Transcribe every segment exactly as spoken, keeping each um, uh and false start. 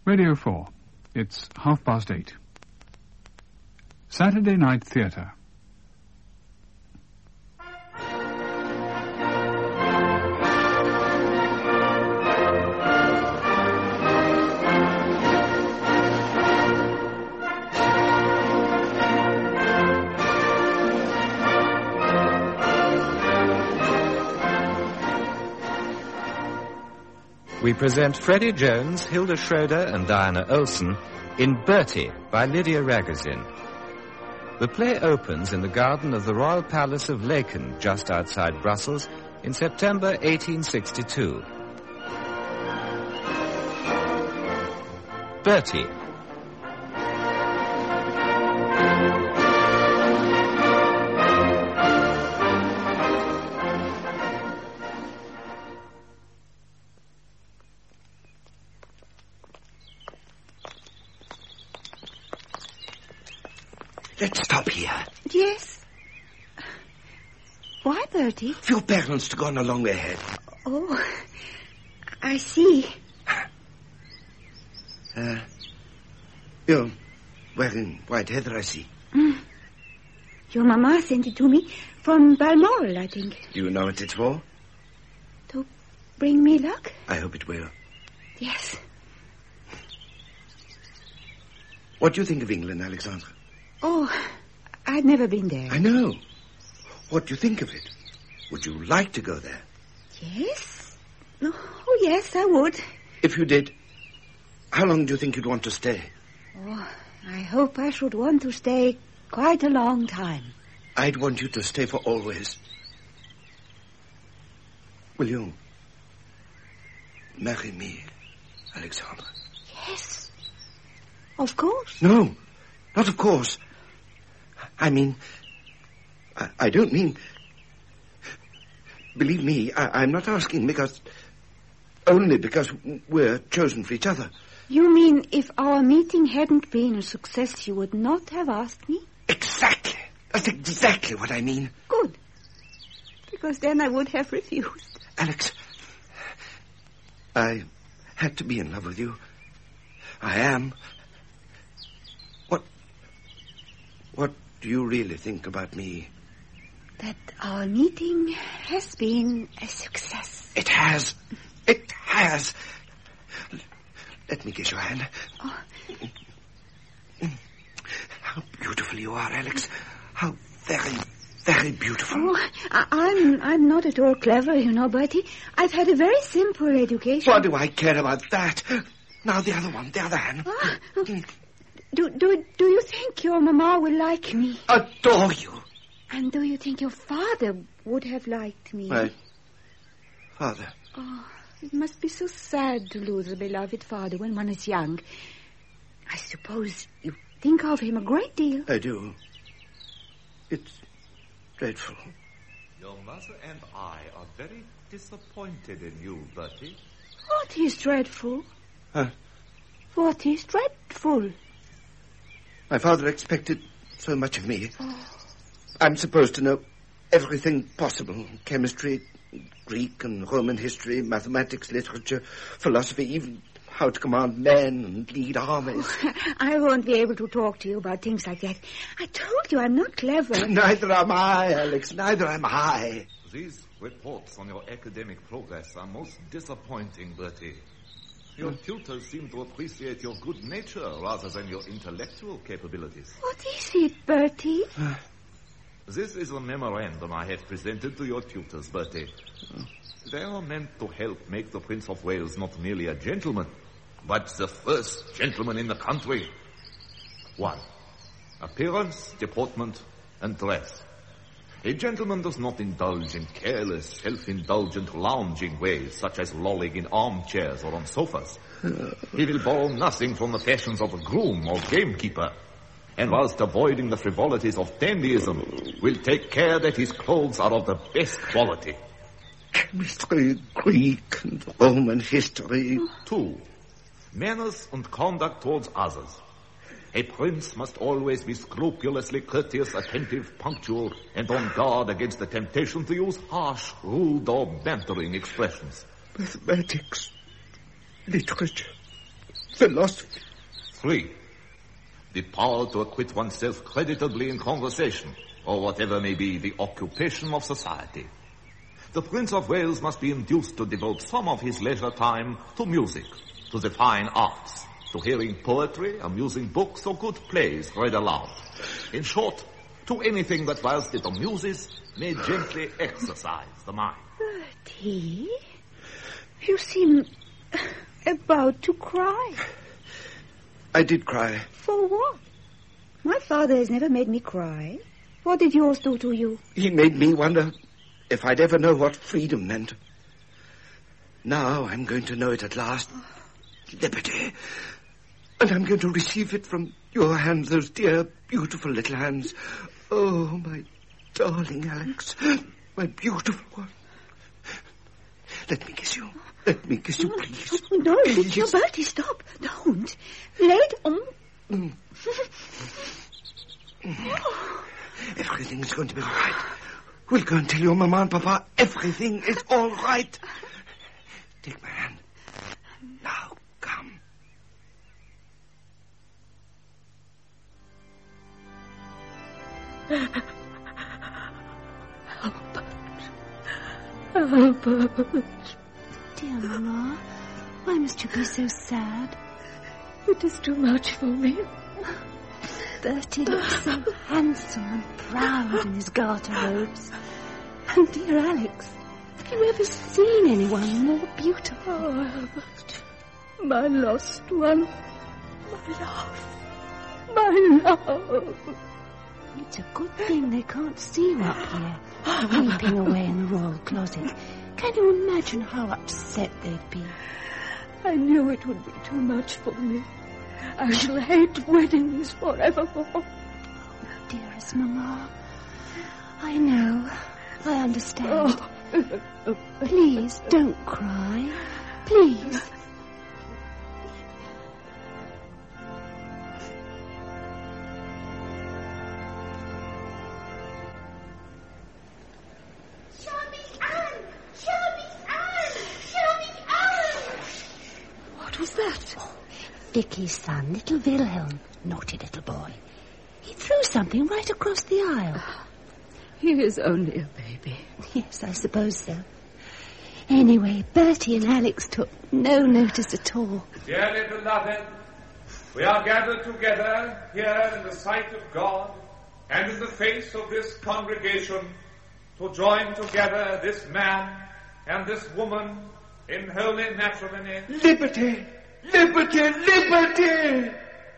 Radio four. It's half past eight. Saturday Night Theatre. We present Freddie Jones, Hilda Schroeder and Diana Olsen in Bertie by Lydia Ragozin. The play opens in the garden of the Royal Palace of Laeken, just outside Brussels, in September eighteen sixty-two. Bertie. Let's stop here. Yes. Why, Bertie? Few parents to go on a long way ahead. Oh, I see. Uh, you're wearing white heather, I see. Mm. Your mama sent it to me from Balmoral, I think. Do you know what it's for? To bring me luck? I hope it will. Yes. What do you think of England, Alexandra? Oh, I've never been there. I know. What do you think of it? Would you like to go there? Yes. Oh, yes, I would. If you did, how long do you think you'd want to stay? Oh, I hope I should want to stay quite a long time. I'd want you to stay for always. Will you marry me, Alexandra? Yes. Of course. No, not of course. I mean, I, I don't mean... Believe me, I, I'm not asking because... Only because we're chosen for each other. You mean if our meeting hadn't been a success, you would not have asked me? Exactly. That's exactly what I mean. Good. Because then I would have refused. Alex, I had to be in love with you. I am. What... What do you really think about me? That our meeting has been a success. It has. It has. Let me kiss your hand. Oh. How beautiful you are, Alex. How very, very beautiful. Oh, I, I'm I'm not at all clever, you know, Bertie. I've had a very simple education. What do I care about that? Now the other one, the other hand. Oh, okay. Do, do, do you think your mama will like me? Adore you. And do you think your father would have liked me? My father? Oh, it must be so sad to lose a beloved father when one is young. I suppose you think of him a great deal. I do. It's dreadful. Your mother and I are very disappointed in you, Bertie. What is dreadful? Huh? What is dreadful? My father expected so much of me. Oh. I'm supposed to know everything possible. Chemistry, Greek and Roman history, mathematics, literature, philosophy, even how to command men and lead armies. Oh, I won't be able to talk to you about things like that. I told you I'm not clever. Neither am I, Alex. Neither am I. These reports on your academic progress are most disappointing, Bertie. Your tutors seem to appreciate your good nature rather than your intellectual capabilities. What is it, Bertie? This is a memorandum I have presented to your tutors, Bertie. They are meant to help make the Prince of Wales not merely a gentleman, but the first gentleman in the country. One, appearance, deportment, and dress. A gentleman does not indulge in careless, self-indulgent lounging ways, such as lolling in armchairs or on sofas. He will borrow nothing from the fashions of a groom or gamekeeper, and whilst avoiding the frivolities of dandyism, will take care that his clothes are of the best quality. Chemistry, Greek and Roman history. Two, manners and conduct towards others. A prince must always be scrupulously courteous, attentive, punctual, and on guard against the temptation to use harsh, rude, or bantering expressions. Mathematics, literature, philosophy. Three, the power to acquit oneself creditably in conversation, or whatever may be the occupation of society. The Prince of Wales must be induced to devote some of his leisure time to music, to the fine arts, to hearing poetry, amusing books, or good plays read aloud. In short, to anything that, whilst it amuses, may gently exercise the mind. Bertie, you seem about to cry. I did cry. For what? My father has never made me cry. What did yours do to you? He made me wonder if I'd ever know what freedom meant. Now I'm going to know it at last. Liberty. And I'm going to receive it from your hands, those dear, beautiful little hands. Oh, my darling Alex. My beautiful one. Let me kiss you. Let me kiss you, please. Oh, no, Please. no, Bertie, stop. Don't. Let on. Mm. Everything's going to be all right. We'll go and tell your Mama and Papa everything is all right. Take my hand. Now, come. Albert. Albert. Dear Mama, why must you be so sad? It is too much for me. Bertie looks so handsome and proud in his garter robes. And dear Alex, have you ever seen anyone more beautiful? Oh, Albert, my lost one, my love, my love. It's a good thing they can't see you up here, weeping away in the royal closet. Can you imagine how upset they'd be? I knew it would be too much for me. I shall hate weddings forevermore. Oh, dearest Mama, I know. I understand. Oh. Please, don't cry. Please. Show me Anne! Show me Anne! Show me Anne! What was that? Vicky's son, little Wilhelm. Naughty little boy. He threw something right across the aisle. He is only a baby. Yes, I suppose so. Anyway, Bertie and Alex took no notice at all. Dearly beloved, we are gathered together here in the sight of God and in the face of this congregation to join together this man and this woman in holy matrimony. Liberty! Liberty! Liberty!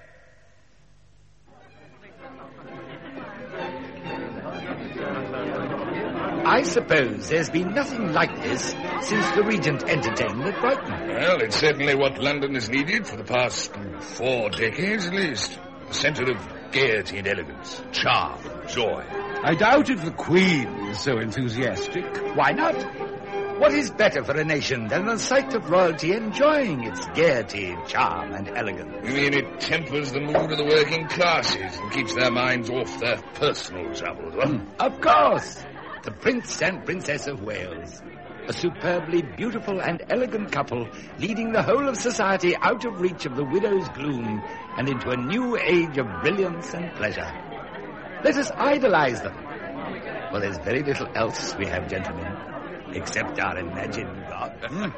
I suppose there's been nothing like this since the Regent entertained at Brighton. Well, it's certainly what London has needed for the past four decades at least. A centre of gaiety and elegance, charm, joy. I doubt if the Queen is so enthusiastic. Why not? What is better for a nation than the sight of royalty enjoying its gaiety, charm, and elegance? You mean it tempers the mood of the working classes and keeps their minds off their personal troubles, huh? Of course. The Prince and Princess of Wales. A superbly beautiful and elegant couple leading the whole of society out of reach of the widow's gloom and into a new age of brilliance and pleasure. Let us idolize them. Well, there's very little else we have, gentlemen, except our imagined God.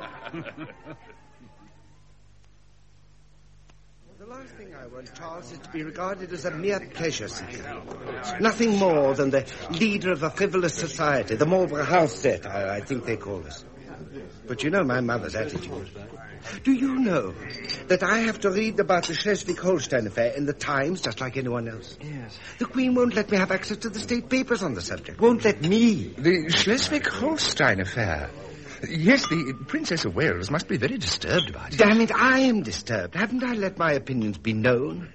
The last thing I want, Charles, is to be regarded as a mere pleasure seeker. Nothing more than the leader of a frivolous society, the Marlborough House set, I, I think they call us. But you know my mother's attitude. Do you know that I have to read about the Schleswig-Holstein affair in the Times just like anyone else? Yes. The Queen won't let me have access to the state papers on the subject. Won't let me. The Schleswig-Holstein affair. Yes, the Princess of Wales must be very disturbed about it. Damn it, I am disturbed. Haven't I let my opinions be known?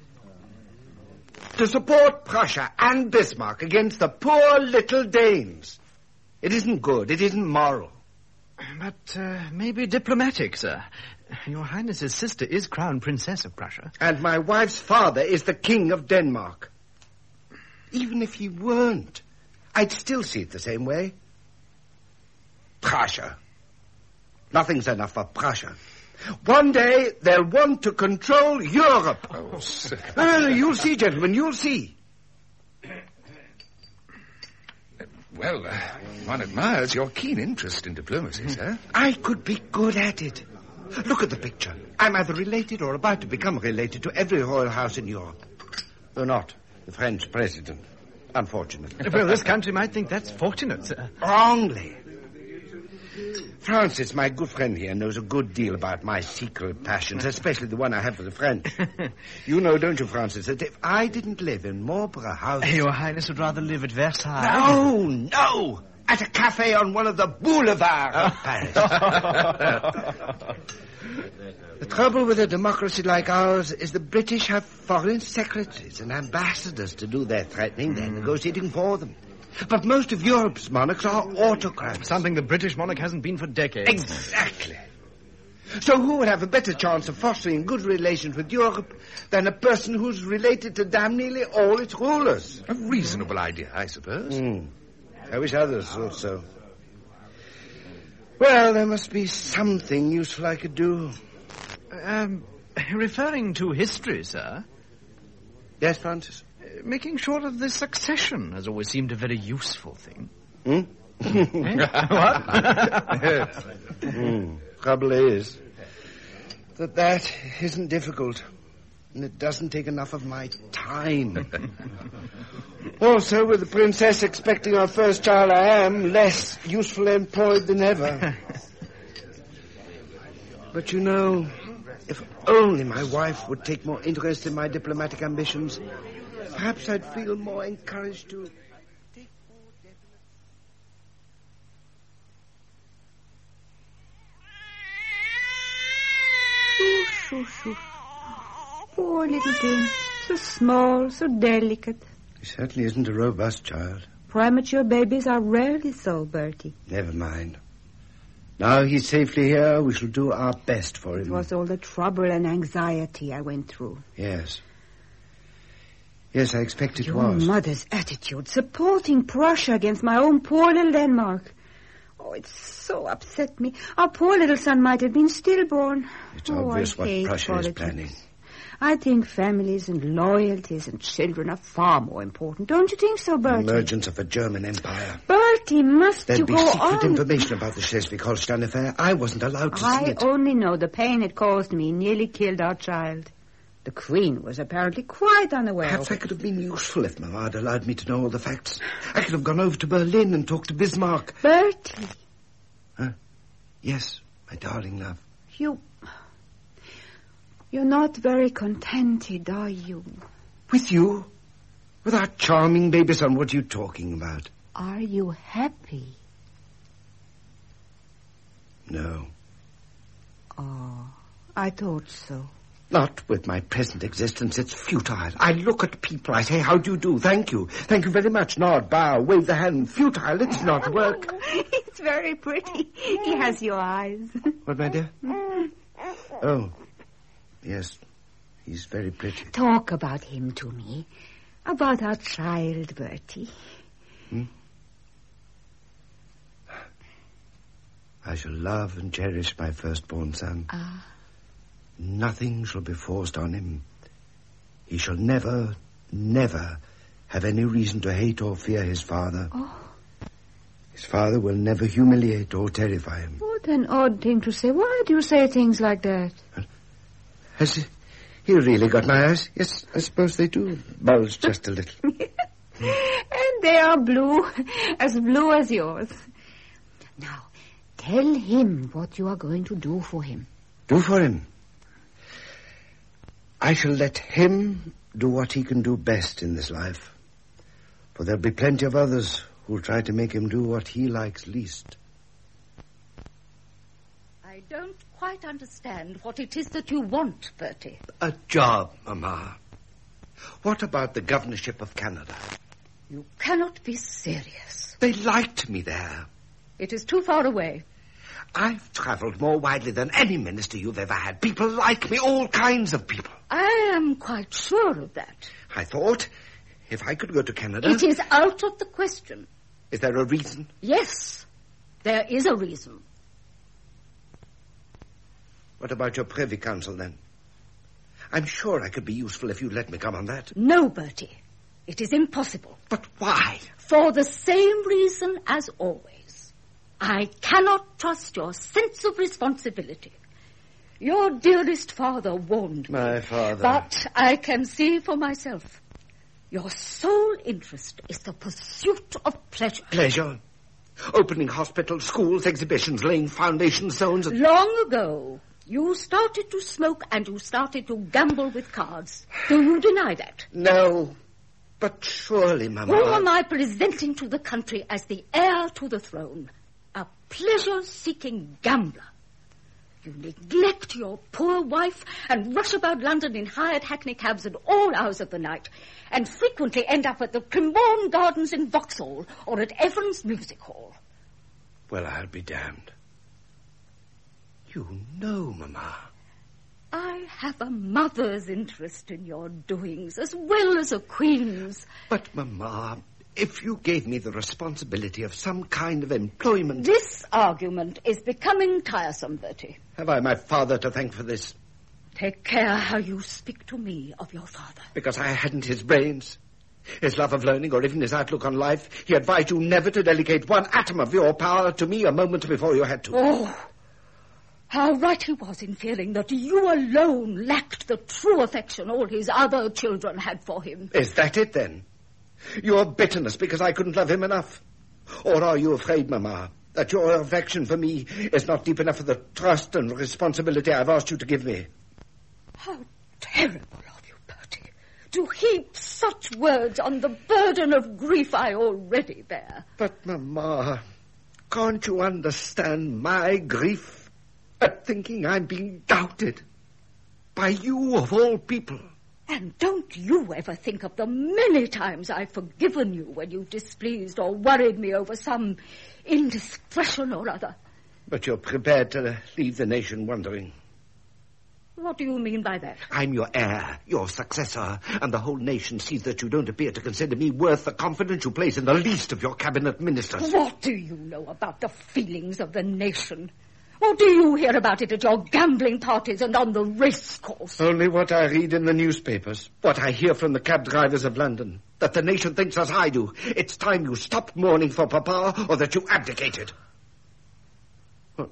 To support Prussia and Bismarck against the poor little Danes. It isn't good. It isn't moral. But uh, maybe diplomatic, sir. Your Highness's sister is Crown Princess of Prussia. And my wife's father is the King of Denmark. Even if he weren't, I'd still see it the same way. Prussia. Nothing's enough for Prussia. One day they'll want to control Europe. Oh, sir. No, no, no, you'll see, gentlemen, you'll see. Well, uh, one admires your keen interest in diplomacy, sir. I could be good at it. Look at the picture. I'm either related or about to become related to every royal house in Europe. Though not the French president, unfortunately. Well, this country might think that's fortunate, sir. Wrongly. Francis, my good friend here, knows a good deal about my secret passions, especially the one I have for the French. You know, don't you, Francis, that if I didn't live in Marlborough House... Your Highness would rather live at Versailles. No, no! At a cafe on one of the boulevards of Paris. The trouble with a democracy like ours is the British have foreign secretaries and ambassadors to do their threatening, their negotiating for them. But most of Europe's monarchs are autocrats. Something the British monarch hasn't been for decades. Exactly. So who would have a better chance of fostering good relations with Europe than a person who's related to damn nearly all its rulers? A reasonable idea, I suppose. Mm. I wish others thought so. Well, there must be something useful I could do. Um, referring to history, sir. Yes, Francis? Making sure of the succession has always seemed a very useful thing. Hmm? Eh? What? mm. Trouble is that that isn't difficult, and it doesn't take enough of my time. Also, with the princess expecting our first child, I am less usefully employed than ever. But you know, if only my wife would take more interest in my diplomatic ambitions, perhaps I'd feel more encouraged to... Shoo, shoo, shoo. Poor little thing. So small, so delicate. He certainly isn't a robust child. Premature babies are rarely so, Bertie. Never mind. Now he's safely here, we shall do our best for him. It was all the trouble and anxiety I went through. Yes. Yes, I expect it Your was. Your mother's attitude, supporting Prussia against my own poor little Denmark. Oh, it so upset me. Our poor little son might have been stillborn. It's oh, obvious I what hate Prussia politics. is planning. I think families and loyalties and children are far more important. Don't you think so, Bertie? The emergence of a German empire. Bertie, must There'd you be go secret on? information about the Schleswig-Holstein affair. I wasn't allowed to I see it. only know the pain it caused me nearly killed our child. The Queen was apparently quite unaware. Perhaps I could have been useful if Mamma had allowed me to know all the facts. I could have gone over to Berlin and talked to Bismarck. Bertie. Huh? Yes, my darling love. You... You're not very contented, are you? With you? With our charming baby son, what are you talking about? Are you happy? No. Oh, I thought so. Not with my present existence. It's futile. I look at people. I say, how do you do? Thank you. Thank you very much. Nod, bow, wave the hand. Futile. It's not work. It's very pretty. He has your eyes. What, my dear? Oh, yes. He's very pretty. Talk about him to me. About our child, Bertie. Hmm? I shall love and cherish my firstborn son. Ah. Nothing shall be forced on him. He shall never, never have any reason to hate or fear his father. Oh. His father will never humiliate or terrify him. What an odd thing to say. Why do you say things like that? Has he, he really got my eyes? Yes, I suppose they do. Bulge just a little. And they are blue, as blue as yours. Now, tell him what you are going to do for him. Do for him? I shall let him do what he can do best in this life. For there'll be plenty of others who'll try to make him do what he likes least. I don't quite understand what it is that you want, Bertie. A job, Mamma. What about the governorship of Canada? You cannot be serious. They liked me there. It is too far away. I've travelled more widely than any minister you've ever had. People like me, all kinds of people. I am quite sure of that. I thought, if I could go to Canada... It is out of the question. Is there a reason? Yes, there is a reason. What about your Privy Council, then? I'm sure I could be useful if you'd let me come on that. No, Bertie. It is impossible. But why? For the same reason as always. I cannot trust your sense of responsibility. Your dearest father warned me. My father. But I can see for myself. Your sole interest is the pursuit of pleasure. Pleasure? Opening hospitals, schools, exhibitions, laying foundation stones. And... Long ago, you started to smoke and you started to gamble with cards. Do you deny that? No. But surely, Mama... Who am I presenting to the country as the heir to the throne? A pleasure-seeking gambler. You neglect your poor wife and rush about London in hired hackney cabs at all hours of the night, and frequently end up at the Crimborne Gardens in Vauxhall or at Evans Music Hall. Well, I'll be damned. You know, Mama. I have a mother's interest in your doings as well as a queen's. But, Mama, if you gave me the responsibility of some kind of employment... This argument is becoming tiresome, Bertie. Have I my father to thank for this? Take care how you speak to me of your father. Because I hadn't his brains, his love of learning, or even his outlook on life. He advised you never to delegate one atom of your power to me a moment before you had to. Oh, how right he was in feeling that you alone lacked the true affection all his other children had for him. Is that it, then? Your bitterness because I couldn't love him enough? Or are you afraid, Mama, that your affection for me is not deep enough for the trust and responsibility I've asked you to give me? How terrible of you, Bertie, to heap such words on the burden of grief I already bear. But, Mama, can't you understand my grief at thinking I'm being doubted by you of all people? And don't you ever think of the many times I've forgiven you when you displeased or worried me over some indiscretion or other. But you're prepared to leave the nation wondering. What do you mean by that? I'm your heir, your successor, and the whole nation sees that you don't appear to consider me worth the confidence you place in the least of your cabinet ministers. What do you know about the feelings of the nation? What do you hear about it at your gambling parties and on the racecourse? Only what I read in the newspapers, what I hear from the cab drivers of London, that the nation thinks as I do. It's time you stopped mourning for Papa, or that you abdicated. What?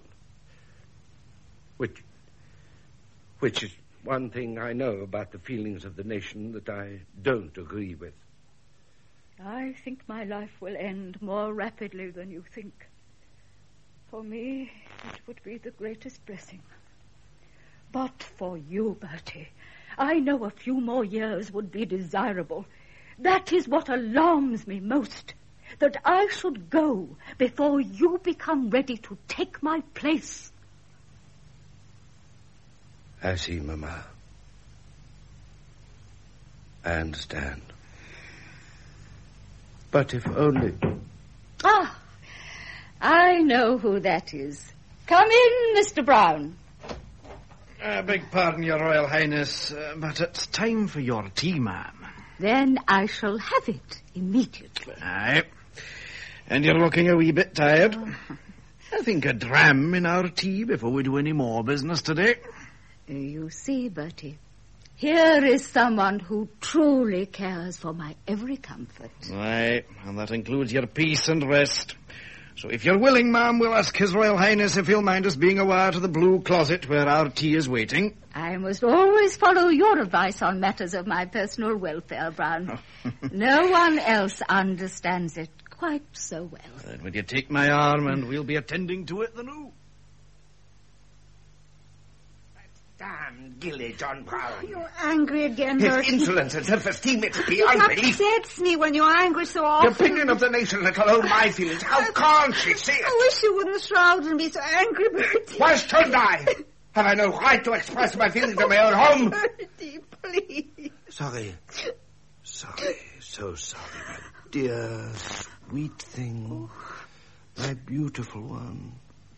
Which, which is one thing I know about the feelings of the nation that I don't agree with. I think my life will end more rapidly than you think. For me, it would be the greatest blessing. But for you, Bertie, I know a few more years would be desirable. That is what alarms me most, that I should go before you become ready to take my place. I see, Mama. I understand. But if only... Ah! I know who that is. Come in, Mister Brown. I beg pardon, Your Royal Highness, uh, but it's time for your tea, ma'am. Then I shall have it immediately. Aye. And you're looking a wee bit tired. Oh. I think a dram in our tea before we do any more business today. You see, Bertie, here is someone who truly cares for my every comfort. Aye, and that includes your peace and rest. So if you're willing, ma'am, we'll ask His Royal Highness if he'll mind us being a while to the blue closet where our tea is waiting. I must always follow your advice on matters of my personal welfare, Brown. No one else understands it quite so well. Then will you take my arm and we'll be attending to it then? Oh. Damn Gilly, John Brown. Oh, you're angry again, His Bertie. insolence and self-esteem, it's beyond belief. It upsets me when you're angry so often. The opinion of the nation, let alone my feelings. How can't she see it? I wish you wouldn't shroud and be so angry, Bertie. Why shouldn't I? Have I no right to express my feelings in my own home? Bertie, please. Sorry. Sorry. So sorry, my dear, sweet thing. My beautiful one.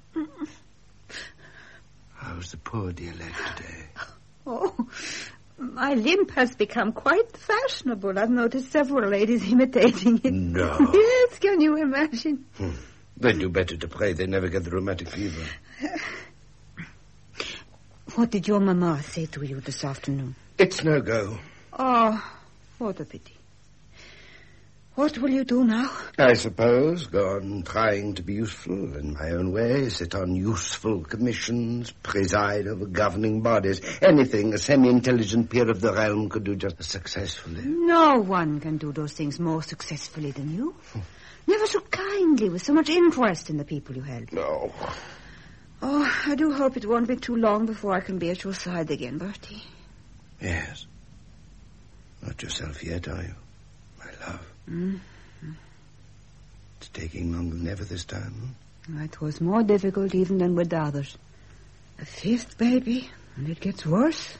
How's the poor dear leg today? Oh, my limp has become quite fashionable. I've noticed several ladies imitating it. No. Yes, can you imagine? Hmm. They do better to pray they never get the rheumatic fever. What did your mamma say to you this afternoon? It's no go. Oh, what a pity. What will you do now? I suppose go on trying to be useful in my own way, sit on useful commissions, preside over governing bodies, anything a semi-intelligent peer of the realm could do just as successfully. No one can do those things more successfully than you. Never so kindly, with so much interest in the people you help. No. Oh, I do hope it won't be too long before I can be at your side again, Bertie. Yes. Not yourself yet, are you, my love? Mm-hmm. It's taking longer than ever this time. Hmm? It was more difficult even than with the others. A fifth baby, and it gets worse.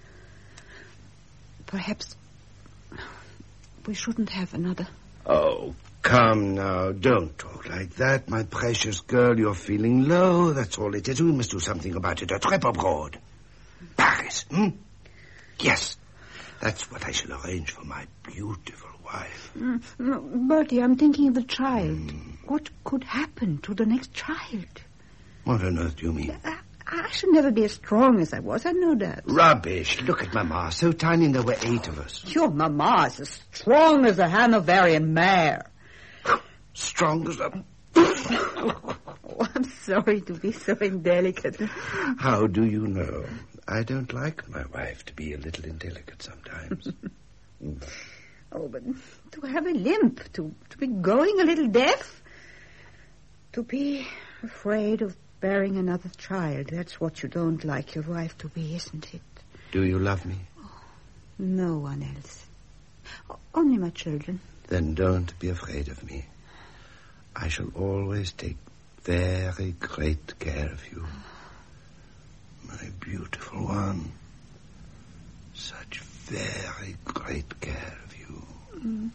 Perhaps we shouldn't have another. Oh, come now. Don't talk like that, my precious girl. You're feeling low. That's all it is. We must do something about it. A trip abroad. Paris, hmm? Yes. That's what I shall arrange for my beautiful wife. Mm, no, Bertie, I'm thinking of the child. Mm. What could happen to the next child? What on earth do you mean? I, I should never be as strong as I was, I know that. Rubbish. Look at Mamma. So tiny and there were eight of us. Your Mamma is as strong as a Hanoverian mare. Strong as a... Oh, I'm sorry to be so indelicate. How do you know? I don't like my wife to be a little indelicate sometimes. mm. Oh, but to have a limp, to, to be going a little deaf, to be afraid of bearing another child, that's what you don't like your wife to be, isn't it? Do you love me? Oh, no one else. O- only my children. Then don't be afraid of me. I shall always take very great care of you. My beautiful one. Such very great care of you. Mm.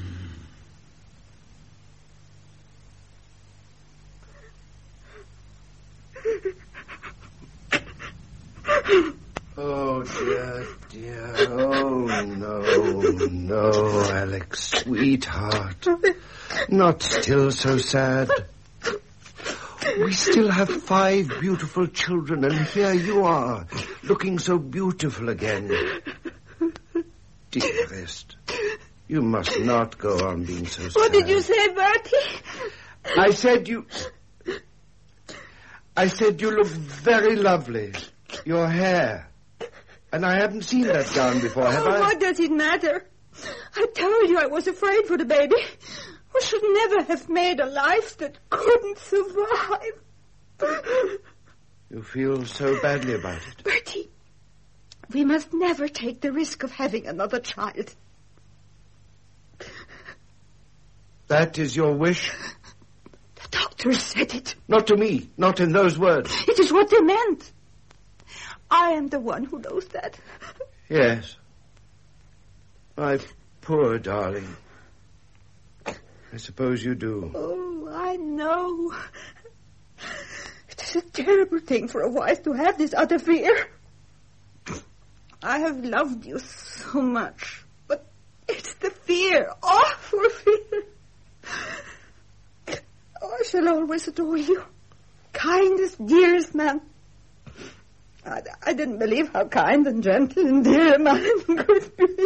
Mm. Oh, dear, dear. Oh, no, no, Alex, sweetheart. Not still so sad. We still have five beautiful children, and here you are, looking so beautiful again. Dearest, you must not go on being so sad. What did you say, Bertie? I said you... I said you look very lovely. Your hair. And I haven't seen that gown before, have oh, I? What does it matter? I told you I was afraid for the baby. We should never have made a life that couldn't survive. You feel so badly about it. Bertie, we must never take the risk of having another child. That is your wish? The doctor said it. Not to me, not in those words. It is what they meant. I am the one who knows that. Yes. My poor darling. I suppose you do. Oh, I know. It is a terrible thing for a wife to have this utter fear. I have loved you so much, but it's the fear, awful fear. Oh, I shall always adore you. Kindest, dearest man. I, I didn't believe how kind and gentle and dear a man could be.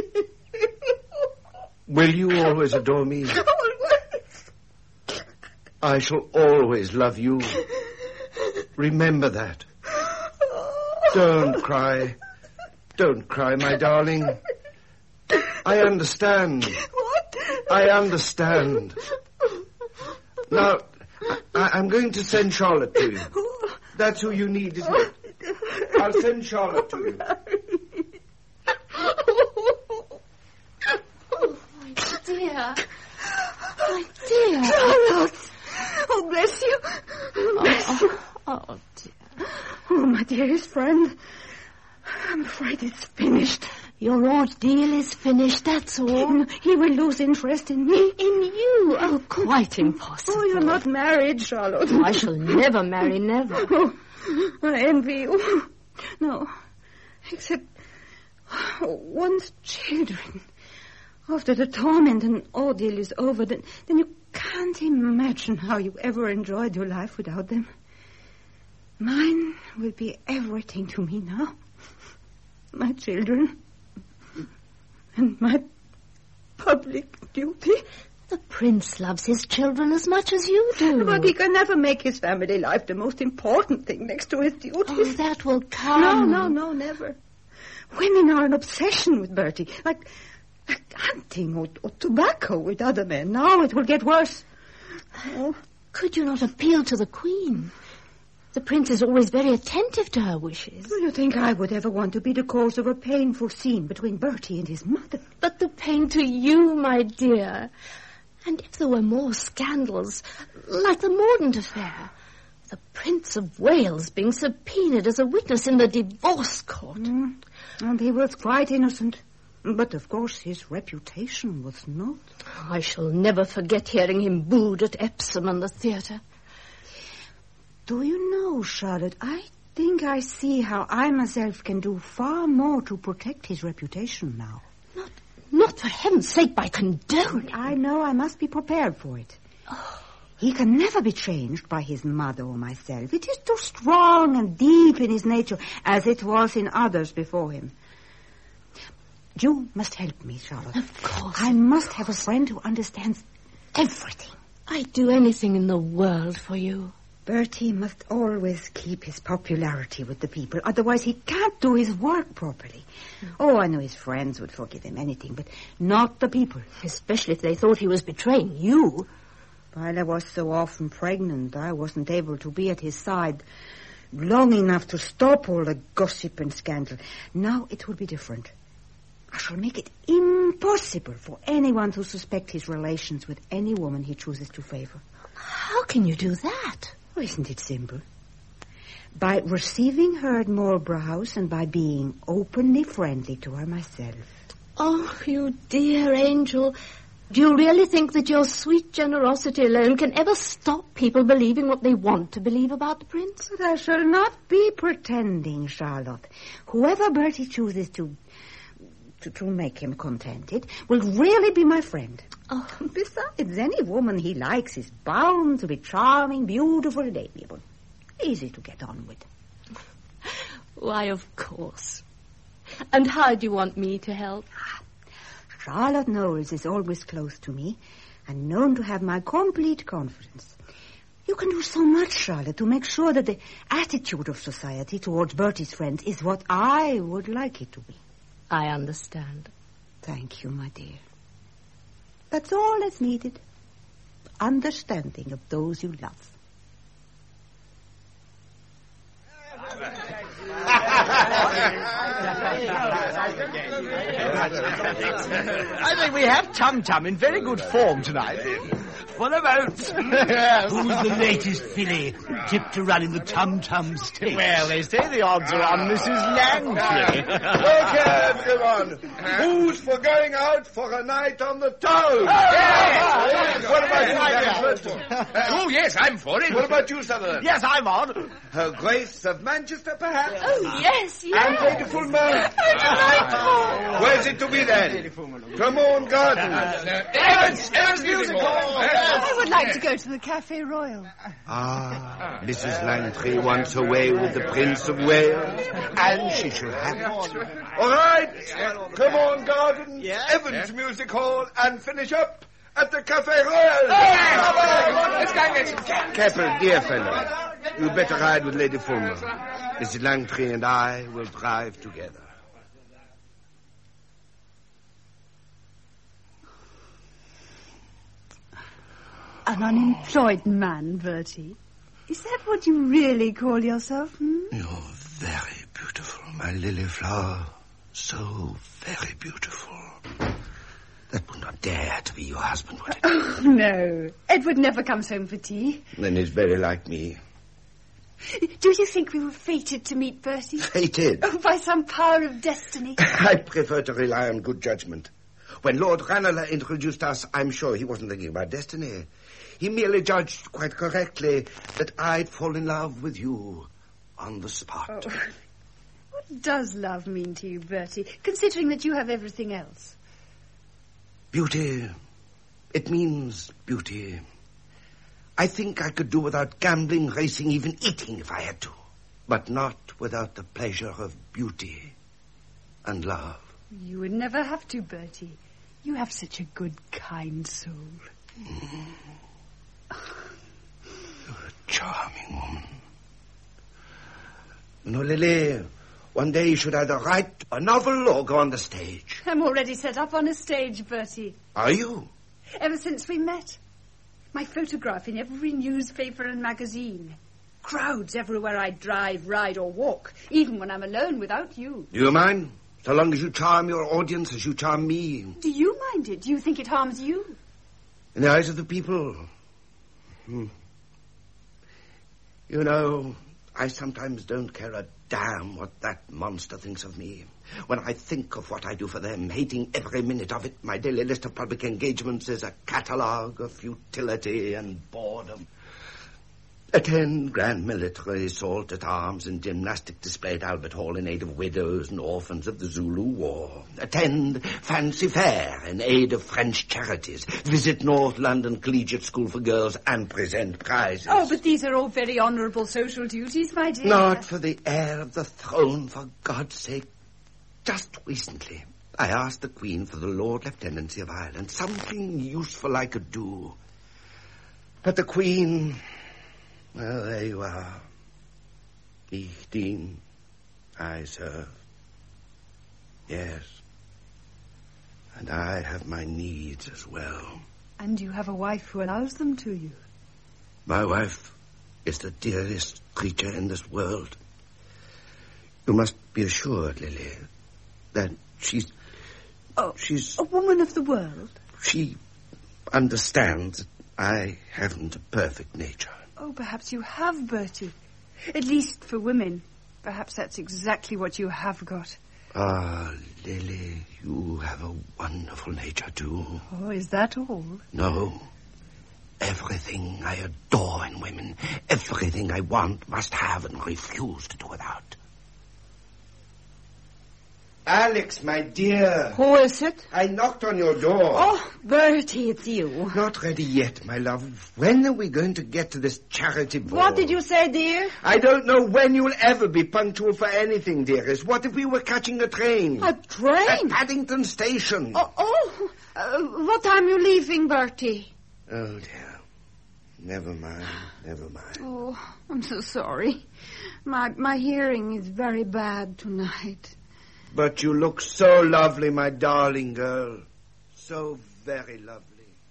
Will you always adore me? Always. I shall always love you. Remember that. Don't cry. Don't cry, my darling. I understand. What? I understand. Now, I, I'm going to send Charlotte to you. That's who you need, isn't it? I'll send Charlotte to you. Oh, my dear. My dear. Charlotte. Oh, bless you. Bless oh, you. Oh, oh, dear. Oh, my dearest friend. I'm afraid it's finished. Your ordeal is finished, that's all. He will lose interest in me. In you? Oh, quite impossible. Oh, you're not married, Charlotte. I shall never marry, never. Oh, I envy you. No, except one's children. After the torment and ordeal is over, then, then you can't imagine how you ever enjoyed your life without them. Mine will be everything to me now. My children. And my public duty. The prince loves his children as much as you do. But he can never make his family life the most important thing next to his duties. Oh, that will come. No, no, no, never. Women are an obsession with Bertie. Like, like hunting or, or tobacco with other men. Now it will get worse. Oh. Could you not appeal to the Queen? The prince is always very attentive to her wishes. Do you think I would ever want to be the cause of a painful scene between Bertie and his mother? But the pain to you, my dear. And if there were more scandals, like the Mordaunt affair, the Prince of Wales being subpoenaed as a witness in the divorce court. Mm. And he was quite innocent. But, of course, his reputation was not. I shall never forget hearing him booed at Epsom and the theatre. Do you know, Charlotte, I think I see how I myself can do far more to protect his reputation now. Not, not for heaven's sake by condoning. I know I must be prepared for it. Oh. He can never be changed by his mother or myself. It is too strong and deep in his nature, as it was in others before him. You must help me, Charlotte. Of course. I must have a friend who understands everything. I'd do anything in the world for you. Bertie must always keep his popularity with the people, otherwise he can't do his work properly. Mm. Oh, I know his friends would forgive him anything, but not the people. Especially if they thought he was betraying you. While I was so often pregnant, I wasn't able to be at his side long enough to stop all the gossip and scandal. Now it will be different. I shall make it impossible for anyone to suspect his relations with any woman he chooses to favor. How can you do that? Oh, isn't it simple? By receiving her at Marlborough House and by being openly friendly to her myself. Oh, you dear angel. Do you really think that your sweet generosity alone can ever stop people believing what they want to believe about the prince? But I shall not be pretending, Charlotte. Whoever Bertie chooses to, to, to make him contented will really be my friend. Oh. Besides, any woman he likes is bound to be charming, beautiful, and amiable. Easy to get on with. Why, of course. And how do you want me to help? Charlotte Knowles is always close to me and known to have my complete confidence. You can do so much, Charlotte, to make sure that the attitude of society towards Bertie's friends is what I would like it to be. I understand. Thank you, my dear. That's all that's needed. Understanding of those you love. I think we have Tum Tum in very good form tonight. Full of oats. Who's the latest filly tipped to run in the Tum Tum Stakes? Well, they say the odds are on Missus Langtry. Okay, everyone. Who's for going out for a night on the toad? Oh, yes. What about you, Sutherland? Oh, yes, I'm for it. What about you, Sutherland? Yes, I'm on. Her Grace of Manchester, perhaps? Oh, yes, yes. And Lady Fulmer? Where's it to be, then? Tremont Gardens. Evans! Evans Music Hall! I would like to go to the Café Royal. Ah, Missus Langtry wants away with the Prince of Wales, and she shall have it. All right, come on, Gardens, yes, Evans yes. Music Hall, and finish up at the Café Royal. Let's go get some cat. Keppel, dear fellow, you'd better ride with Lady Fulmer. Missus Langtry and I will drive together. An unemployed man, Bertie. Is that what you really call yourself? Hmm? You're very beautiful, my lily flower. So very beautiful. That would not dare to be your husband, would it? Oh, no. Edward never comes home for tea. Then it's very like me. Do you think we were fated to meet, Bertie? Fated? Oh, by some power of destiny. I prefer to rely on good judgment. When Lord Ranelagh introduced us, I'm sure he wasn't thinking about destiny. He merely judged quite correctly that I'd fall in love with you on the spot. Oh. What does love mean to you, Bertie, considering that you have everything else? Beauty. It means beauty. I think I could do without gambling, racing, even eating if I had to. but not without the pleasure of beauty and love. You would never have to, Bertie. You have such a good, kind soul. Mm. You're a charming woman. You know, Lily, one day you should either write a novel or go on the stage. I'm already set up on a stage, Bertie. Are you? Ever since we met. My photograph in every newspaper and magazine. Crowds everywhere I drive, ride, or walk, even when I'm alone without you. Do you mind? So long as you charm your audience as you charm me. Do you mind it? Do you think it harms you? In the eyes of the people. Hmm. You know, I sometimes don't care a damn what that monster thinks of me. When I think of what I do for them, hating every minute of it, my daily list of public engagements is a catalogue of futility and boredom. Attend grand military assault at arms and gymnastic display at Albert Hall in aid of widows and orphans of the Zulu War. Attend fancy fair in aid of French charities. Visit North London Collegiate School for Girls and present prizes. Oh, but these are all very honourable social duties, my dear. Not for the heir of the throne, for God's sake. Just recently, I asked the Queen for the Lord Lieutenancy of Ireland. Something useful I could do. But the Queen... Well, there you are. Ich dien, I serve. Yes. And I have my needs as well. And you have a wife who allows them to you. My wife is the dearest creature in this world. You must be assured, Lily, that she's... Oh, she's... a woman of the world? She understands that I haven't a perfect nature. Oh, perhaps you have, Bertie. At least for women. Perhaps that's exactly what you have got. Ah, Lily, you have a wonderful nature, too. Oh, is that all? No. Everything I adore in women, everything I want, must have and refuse to do without. Alex, my dear. Who is it? I knocked on your door. Oh, Bertie, it's you. Not ready yet, my love. When are we going to get to this charity ball? What did you say, dear? I don't know when you'll ever be punctual for anything, dearest. What if we were catching a train? A train? At Paddington Station. Oh, oh. Uh, what time are you leaving, Bertie? Oh, dear. Never mind, never mind. Oh, I'm so sorry. My, my hearing is very bad tonight. But you look so lovely, my darling girl. So very lovely.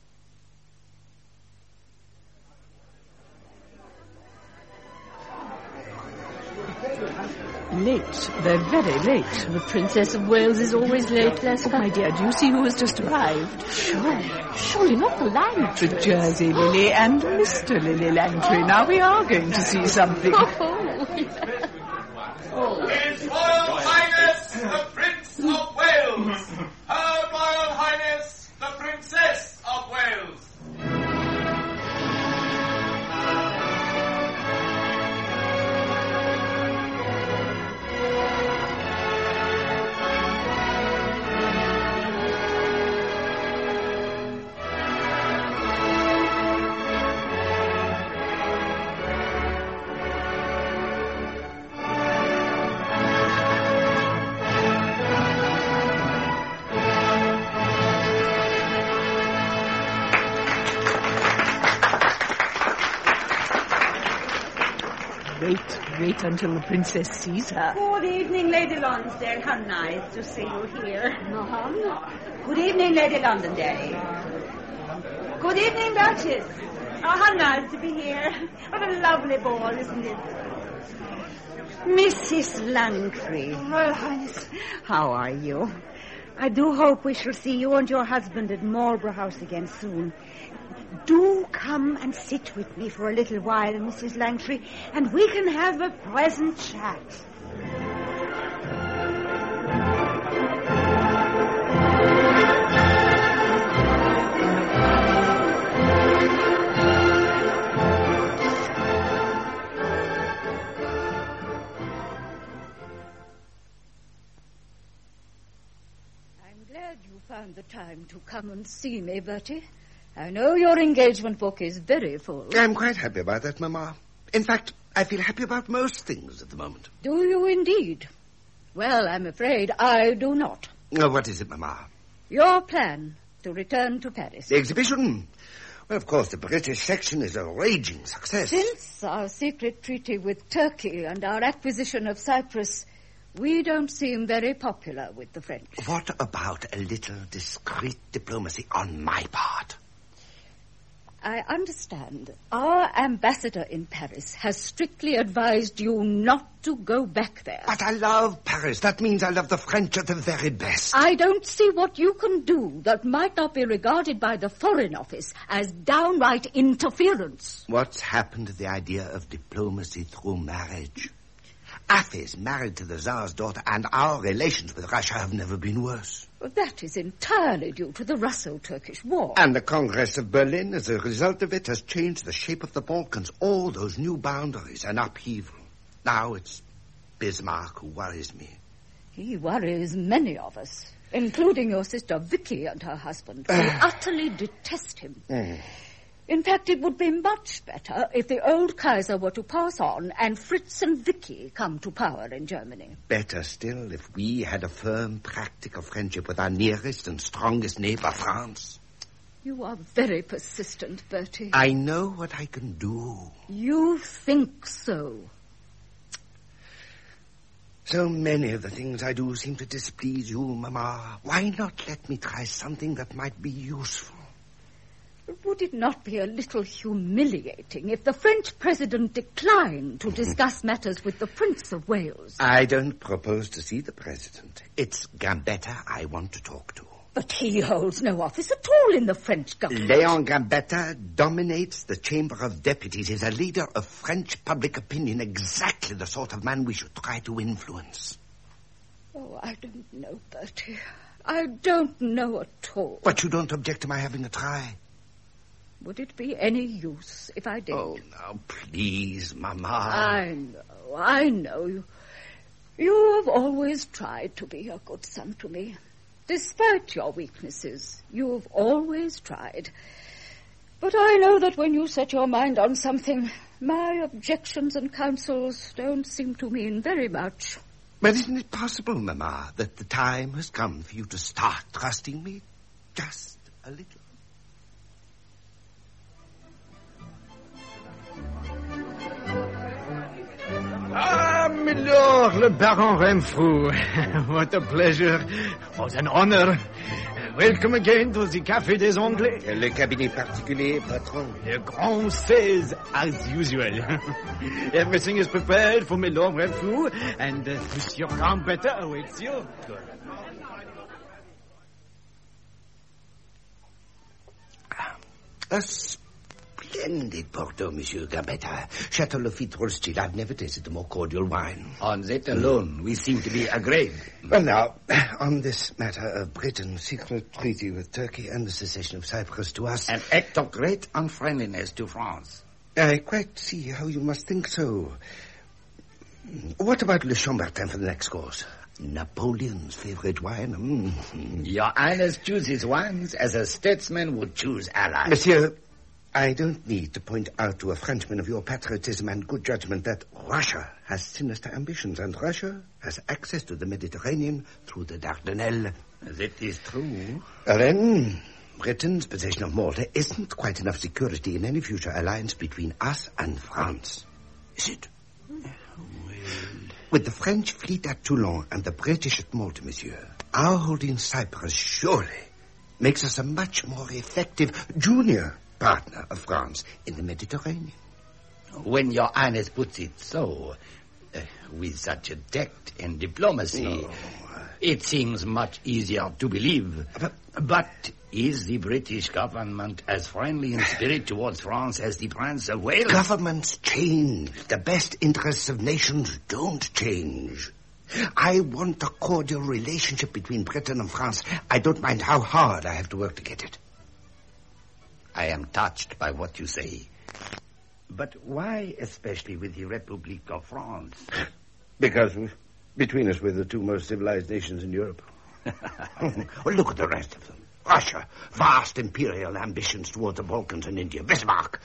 Late. They're very late. The Princess of Wales is always late, Lester. Oh, my dear, do you see who has just arrived? Surely. Surely not the Langtry. The Jersey Lily and Mister Lily Langtry. Now we are going to see something. Oh, His Royal Highness, the Prince of Wales. Her Royal Highness, the Princess of Wales. Wait, wait until the princess sees her. Good evening, Lady Lonsdale. How nice to see you here. Good evening, Lady Londonderry. Good evening, Duchess. Oh, how nice to be here. What a lovely ball, isn't it? Missus Langtry. Royal Highness. How are you? I do hope we shall see you and your husband at Marlborough House again soon. Do come and sit with me for a little while, Missus Langtry, and we can have a pleasant chat. I'm glad you found the time to come and see me, Bertie. I know your engagement book is very full. I'm quite happy about that, Mamma. In fact, I feel happy about most things at the moment. Do you indeed? Well, I'm afraid I do not. Oh, what is it, Mamma? Your plan to return to Paris. The exhibition? Well, of course, the British section is a raging success. Since our secret treaty with Turkey and our acquisition of Cyprus, we don't seem very popular with the French. What about a little discreet diplomacy on my part? I understand. Our ambassador in Paris has strictly advised you not to go back there. But I love Paris. That means I love the French at the very best. I don't see what you can do that might not be regarded by the Foreign Office as downright interference. What's happened to the idea of diplomacy through marriage? Afy's married to the Tsar's daughter, and our relations with Russia have never been worse. Well, that is entirely due to the Russo-Turkish War. And the Congress of Berlin, as a result of it, has changed the shape of the Balkans. All those new boundaries, an upheaval. Now it's Bismarck who worries me. He worries many of us, including your sister Vicky and her husband, who utterly detest him. Mm. In fact, it would be much better if the old Kaiser were to pass on and Fritz and Vicky come to power in Germany. Better still if we had a firm, practical friendship with our nearest and strongest neighbor, France. You are very persistent, Bertie. I know what I can do. You think so. So many of the things I do seem to displease you, Mamma. Why not let me try something that might be useful? Would it not be a little humiliating if the French president declined to discuss matters with the Prince of Wales? I don't propose to see the president. It's Gambetta I want to talk to. But he holds no office at all in the French government. Leon Gambetta dominates the Chamber of Deputies. He's a leader of French public opinion, exactly the sort of man we should try to influence. Oh, I don't know, Bertie. I don't know at all. But you don't object to my having a try? Would it be any use if I did? Oh, now, please, Mamma. I know, I know. You, you have always tried to be a good son to me. Despite your weaknesses, you've always tried. But I know that when you set your mind on something, my objections and counsels don't seem to mean very much. But isn't it possible, Mamma, that the time has come for you to start trusting me just a little? Ah, milord, le Baron Renfrew. What a pleasure. What an honor. Welcome again to the Café des Anglais. Le cabinet particulier, patron. Le Grand seize, as usual. Everything is prepared for milord Renfrew, and uh, Monsieur Gambetta awaits you. Good. A splendid Porto, Monsieur Gambetta. Chateau Lafite Rothschild. I've never tasted a more cordial wine. On that alone, we seem to be agreed. Well, now, on this matter of Britain's secret treaty with Turkey and the secession of Cyprus to us... An act of great unfriendliness to France. I quite see how you must think so. What about Le Chambertin for the next course? Napoleon's favorite wine. Mm. Your Highness chooses wines as a statesman would choose allies. Monsieur, I don't need to point out to a Frenchman of your patriotism and good judgment that Russia has sinister ambitions, and Russia has access to the Mediterranean through the Dardanelles. That is true. Then, Britain's possession of Malta isn't quite enough security in any future alliance between us and France. Is it? With the French fleet at Toulon and the British at Malta, monsieur, our holding Cyprus surely makes us a much more effective junior partner of France in the Mediterranean. When your Highness puts it so, uh, with such a tact and diplomacy, no. It seems much easier to believe. But, but is the British government as friendly in spirit towards France as the Prince of Wales? Governments change. The best interests of nations don't change. I want a cordial relationship between Britain and France. I don't mind how hard I have to work to get it. I am touched by what you say. But why especially with the Republic of France? Because between us we're the two most civilized nations in Europe. Well, look at the rest of them. Russia, vast imperial ambitions toward the Balkans and India. Bismarck,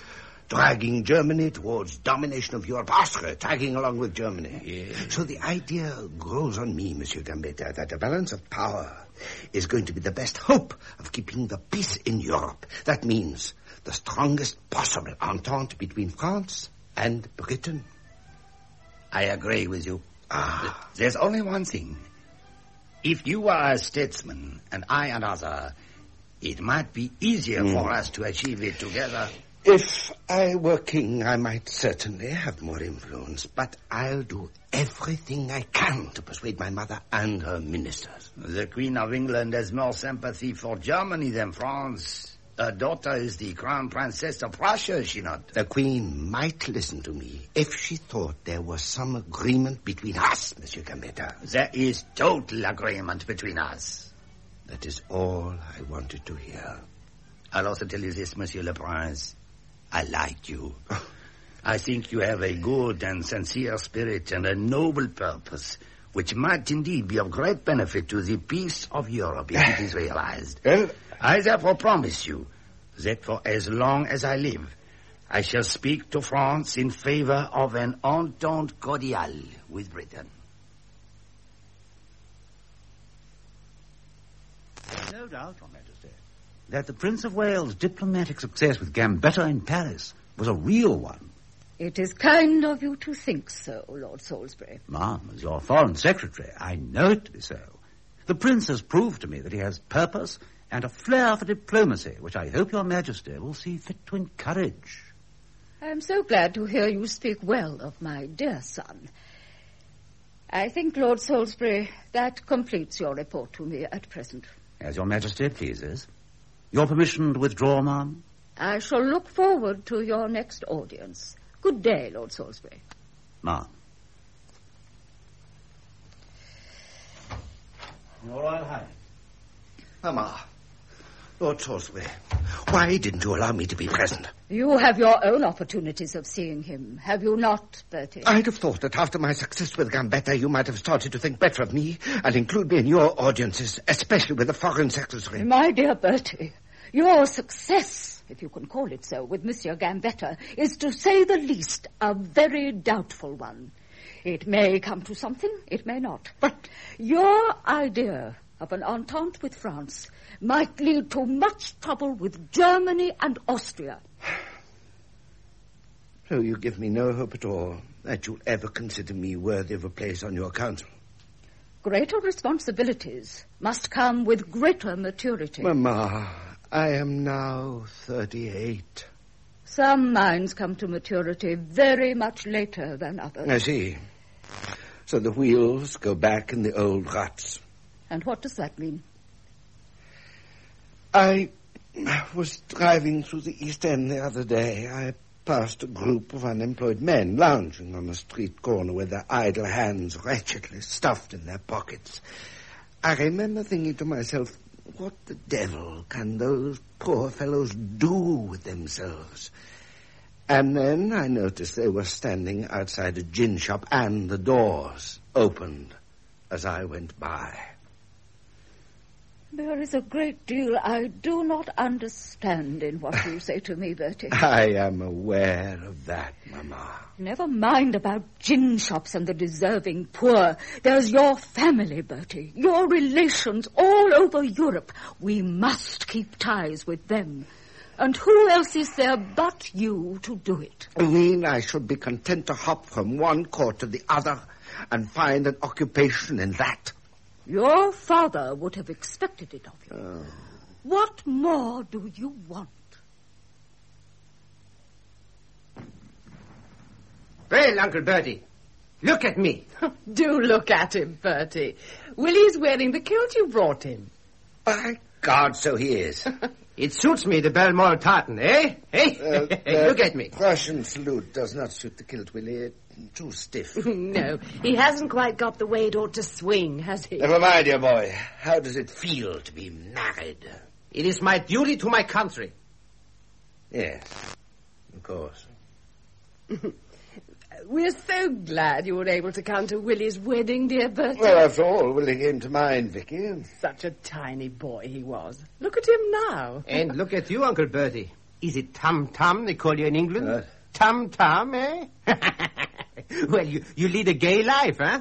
dragging Germany towards domination of Europe, Austria tagging along with Germany. Yes. So the idea grows on me, Monsieur Gambetta, that a balance of power is going to be the best hope of keeping the peace in Europe. That means the strongest possible entente between France and Britain. I agree with you. Ah. There's only one thing. If you are a statesman and I another, it might be easier mm. for us to achieve it together. If I were king, I might certainly have more influence, but I'll do everything I can to persuade my mother and her ministers. The Queen of England has more sympathy for Germany than France. Her daughter is the Crown Princess of Prussia, is she not? The Queen might listen to me if she thought there was some agreement between us, Monsieur Gambetta. There is total agreement between us. That is all I wanted to hear. I'll also tell you this, Monsieur le Prince. I like you. I think you have a good and sincere spirit and a noble purpose, which might indeed be of great benefit to the peace of Europe if it is realized. Well, I therefore promise you that for as long as I live, I shall speak to France in favor of an entente cordiale with Britain. No doubt, Your Majesty, that the Prince of Wales' diplomatic success with Gambetta in Paris was a real one. It is kind of you to think so, Lord Salisbury. Ma'am, as your Foreign Secretary, I know it to be so. The Prince has proved to me that he has purpose and a flair for diplomacy, which I hope Your Majesty will see fit to encourage. I am so glad to hear you speak well of my dear son. I think, Lord Salisbury, that completes your report to me at present. As Your Majesty pleases. Your permission to withdraw, ma'am? I shall look forward to your next audience. Good day, Lord Salisbury. Ma'am. Your Royal Highness. Mamma, Lord Salisbury, why didn't you allow me to be present? You have your own opportunities of seeing him, have you not, Bertie? I'd have thought that after my success with Gambetta, you might have started to think better of me and include me in your audiences, especially with the Foreign Secretary. My dear Bertie, your success, if you can call it so, with Monsieur Gambetta is, to say the least, a very doubtful one. It may come to something, it may not. But your idea of an entente with France might lead to much trouble with Germany and Austria. So you give me no hope at all that you'll ever consider me worthy of a place on your council? Greater responsibilities must come with greater maturity. Mamma, I am now thirty-eight. Some minds come to maturity very much later than others. I see. So the wheels go back in the old ruts. And what does that mean? I was driving through the East End the other day. I passed a group of unemployed men lounging on a street corner with their idle hands wretchedly stuffed in their pockets. I remember thinking to myself, what the devil can those poor fellows do with themselves? And then I noticed they were standing outside a gin shop and the doors opened as I went by. There is a great deal I do not understand in what you say to me, Bertie. I am aware of that, Mamma. Never mind about gin shops and the deserving poor. There's your family, Bertie, your relations all over Europe. We must keep ties with them. And who else is there but you to do it? I mean, I should be content to hop from one court to the other and find an occupation in that. Your father would have expected it of you. Oh. What more do you want? Well, Uncle Bertie, look at me. Do look at him, Bertie. Willie's wearing the kilt you brought him. By God, so he is. It suits me, the Balmoral tartan, eh? Eh? Uh, look at me. Prussian salute does not suit the kilt, Willie. Too stiff. No, he hasn't quite got the way it ought to swing, has he? Never mind, dear boy. How does it feel to be married? It is my duty to my country. Yes, of course. We're so glad you were able to come to Willie's wedding, dear Bertie. Well, after all, Willie came to mine, Vicky. Such a tiny boy he was. Look at him now. And look at you, Uncle Bertie. Is it Tum-Tum they call you in England? What? Tum-Tum, eh? Well, you, you lead a gay life, huh?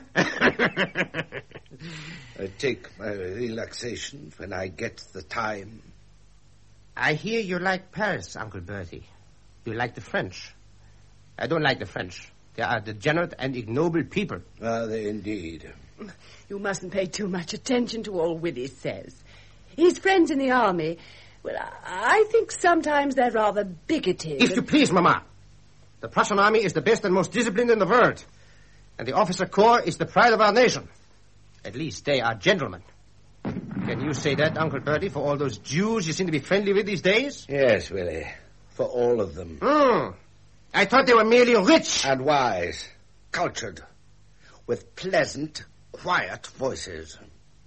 I take my relaxation when I get the time. I hear you like Paris, Uncle Bertie. You like the French. I don't like the French. They are degenerate and ignoble people. Are they indeed? You mustn't pay too much attention to all Willie says. His friends in the army, well, I think sometimes they're rather bigoted. If you please, Mamma. The Prussian army is the best and most disciplined in the world. And the officer corps is the pride of our nation. At least they are gentlemen. Can you say that, Uncle Bertie, for all those Jews you seem to be friendly with these days? Yes, Willie. For all of them. Hmm. I thought they were merely rich. And wise. Cultured. With pleasant, quiet voices.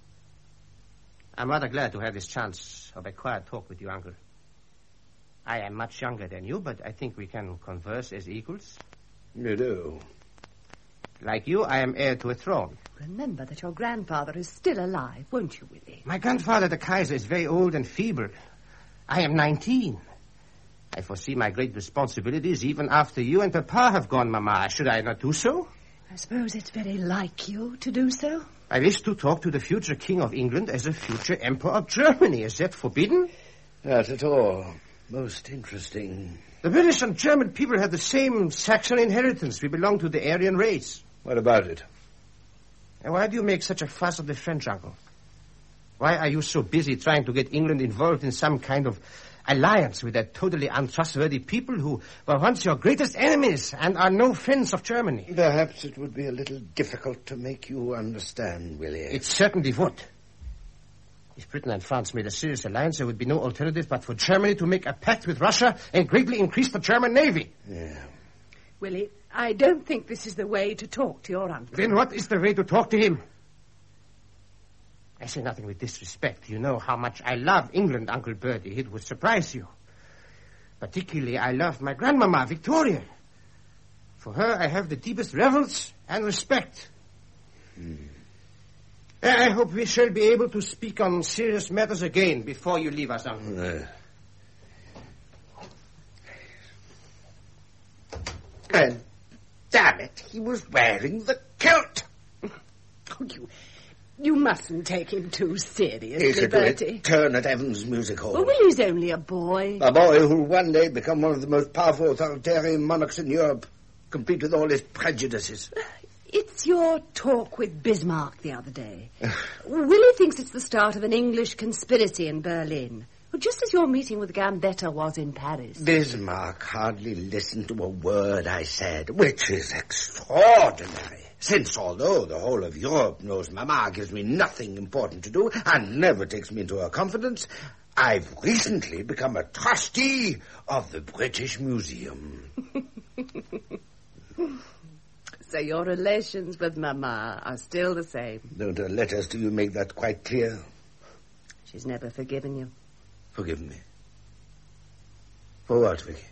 I'm rather glad to have this chance of a quiet talk with you, Uncle. I am much younger than you, but I think we can converse as equals. You do. Like you, I am heir to a throne. Remember that your grandfather is still alive, won't you, Willie? My grandfather, the Kaiser, is very old and feeble. I am nineteen. I foresee my great responsibilities even after you and Papa have gone, Mamma. Should I not do so? I suppose it's very like you to do so. I wish to talk to the future King of England as a future Emperor of Germany. Is that forbidden? Not at all. Most interesting. The British and German people have the same Saxon inheritance. We belong to the Aryan race. What about it? And why do you make such a fuss of the French, Uncle? Why are you so busy trying to get England involved in some kind of alliance with that totally untrustworthy people who were once your greatest enemies and are no friends of Germany? Perhaps it would be a little difficult to make you understand, Willie. It certainly would. If Britain and France made a serious alliance, there would be no alternative but for Germany to make a pact with Russia and greatly increase the German navy. Yeah. Willie, I don't think this is the way to talk to your uncle. Then what is the way to talk to him? I say nothing with disrespect. You know how much I love England, Uncle Bertie. It would surprise you. Particularly, I love my grandmama, Victoria. For her, I have the deepest reverence and respect. Hmm. I hope we shall be able to speak on serious matters again before you leave us, Uncle. Uh. And damn it, he was wearing the kilt. Oh, you, you mustn't take him too seriously, He's a Bertie. great turn at Evans Music Hall. Well, Willie's only a boy. A boy who'll one day become one of the most powerful authoritarian monarchs in Europe, complete with all his prejudices. It's your talk with Bismarck the other day. Willie thinks it's the start of an English conspiracy in Berlin. Well, just as your meeting with Gambetta was in Paris. Bismarck hardly listened to a word I said, which is extraordinary. Since, although the whole of Europe knows Mama gives me nothing important to do and never takes me into her confidence, I've recently become a trustee of the British Museum. So your relations with Mama are still the same? Don't her letters to you make that quite clear? She's never forgiven you. Forgive me. For what, Vicky?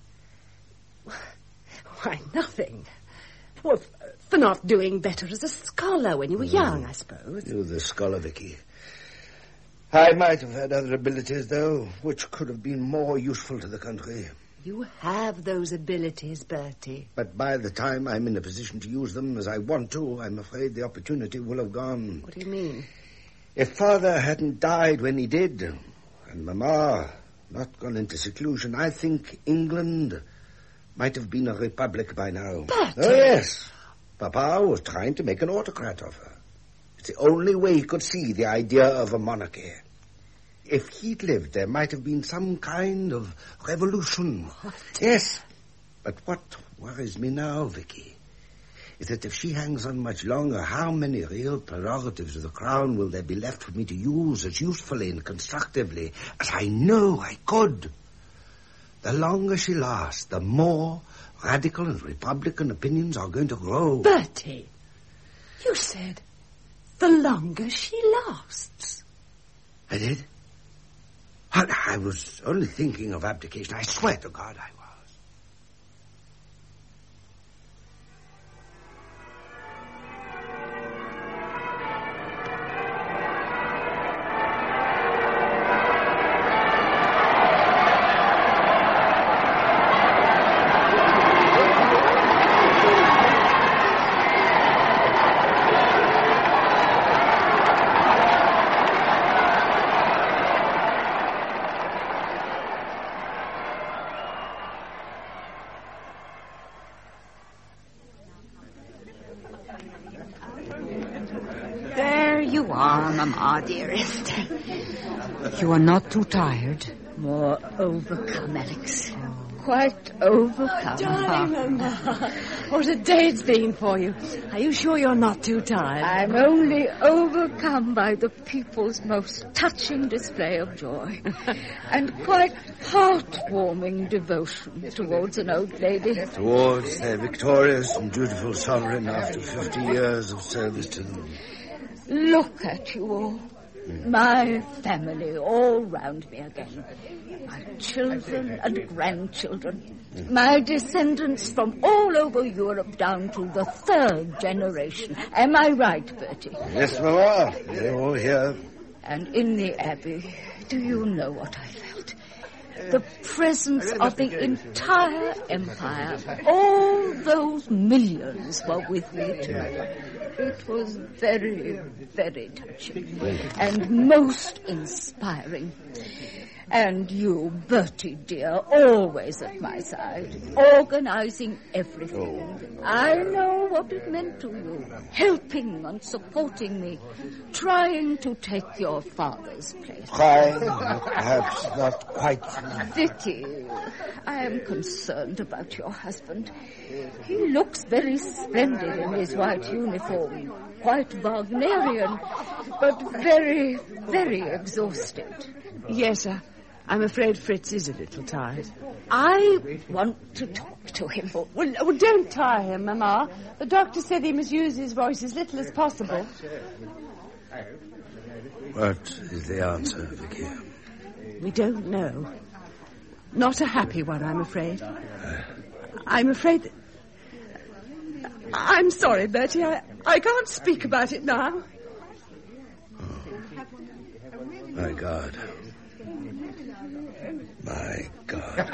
Why, nothing. Well, for not doing better as a scholar when you were mm. young, I suppose. You're the scholar, Vicky. I might have had other abilities, though, which could have been more useful to the country. You have those abilities, Bertie. But by the time I'm in a position to use them as I want to, I'm afraid the opportunity will have gone. What do you mean? If Father hadn't died when he did, and Mama not gone into seclusion, I think England might have been a republic by now. Bertie! Oh, yes. Papa was trying to make an autocrat of her. It's the only way he could see the idea of a monarchy. If he'd lived, there might have been some kind of revolution. What? Yes. But what worries me now, Vicky, is that if she hangs on much longer, how many real prerogatives of the crown will there be left for me to use as usefully and constructively as I know I could? The longer she lasts, the more radical and republican opinions are going to grow. Bertie, you said the longer she lasts. I did? I, I was only thinking of abdication. I swear to God I was. you are, Mamma, dearest. You are not too tired. More overcome, Alex. Quite overcome. Darling Mamma, what a day it's been for you. Are you sure you're not too tired? I'm only overcome by the people's most touching display of joy and quite heartwarming devotion towards an old lady. Towards their victorious and dutiful sovereign after fifty years of service to them. Look at you all. My family all round me again. My children and grandchildren. My descendants from all over Europe down to the third generation. Am I right, Bertie? Yes, Mamma. They're all here. And in the Abbey, do you know what I felt? The presence of the entire empire. All those millions were with me too. It was very, very touching and most inspiring. And you, Bertie, dear, always at my side, organizing everything. I know what it meant to you, helping and supporting me, trying to take your father's place. Trying, perhaps not quite. Vicky, I am concerned about your husband. He looks very splendid in his white uniform, quite Wagnerian, but very, very exhausted. Yes, sir. I'm afraid Fritz is a little tired. I want to talk to him. Well, well, don't tire him, Mamma. The doctor said he must use his voice as little as possible. What is the answer, Vicky? We don't know. Not a happy one, I'm afraid. I'm afraid that... I'm sorry, Bertie. I, I can't speak about it now. Oh. My God. My God.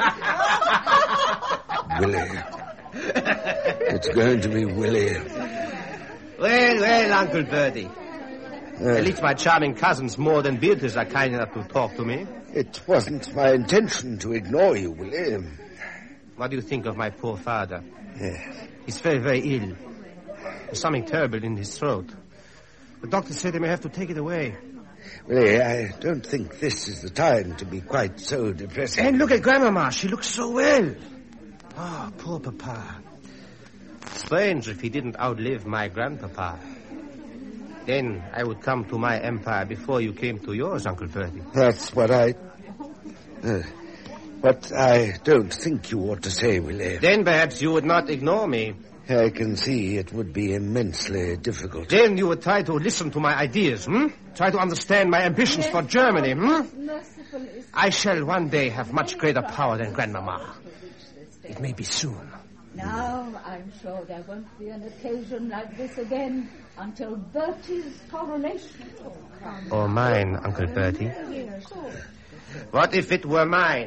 Willie. It's going to be Willie. Well, well, Uncle Bertie. Uh, At least my charming cousins, Maud and Beatrice, are kind enough to talk to me. It wasn't my intention to ignore you, Willie. What do you think of my poor father? Yes. He's very, very ill. There's something terrible in his throat. The doctor said they may have to take it away. Willie, I don't think this is the time to be quite so depressing. And look at Grandmama. She looks so well. Oh, poor Papa. Strange if he didn't outlive my grandpapa. Then I would come to my empire before you came to yours, Uncle Bertie. That's what I... Uh, but I don't think you ought to say, Willie. Then perhaps you would not ignore me. I can see it would be immensely difficult. Then you would try to listen to my ideas, hmm? Try to understand my ambitions for Germany, hmm? I shall one day have much greater power than Grandmama. It may be soon. Now I'm sure there won't be an occasion like this again until Bertie's coronation. Or mine, Uncle Bertie. What if it were mine?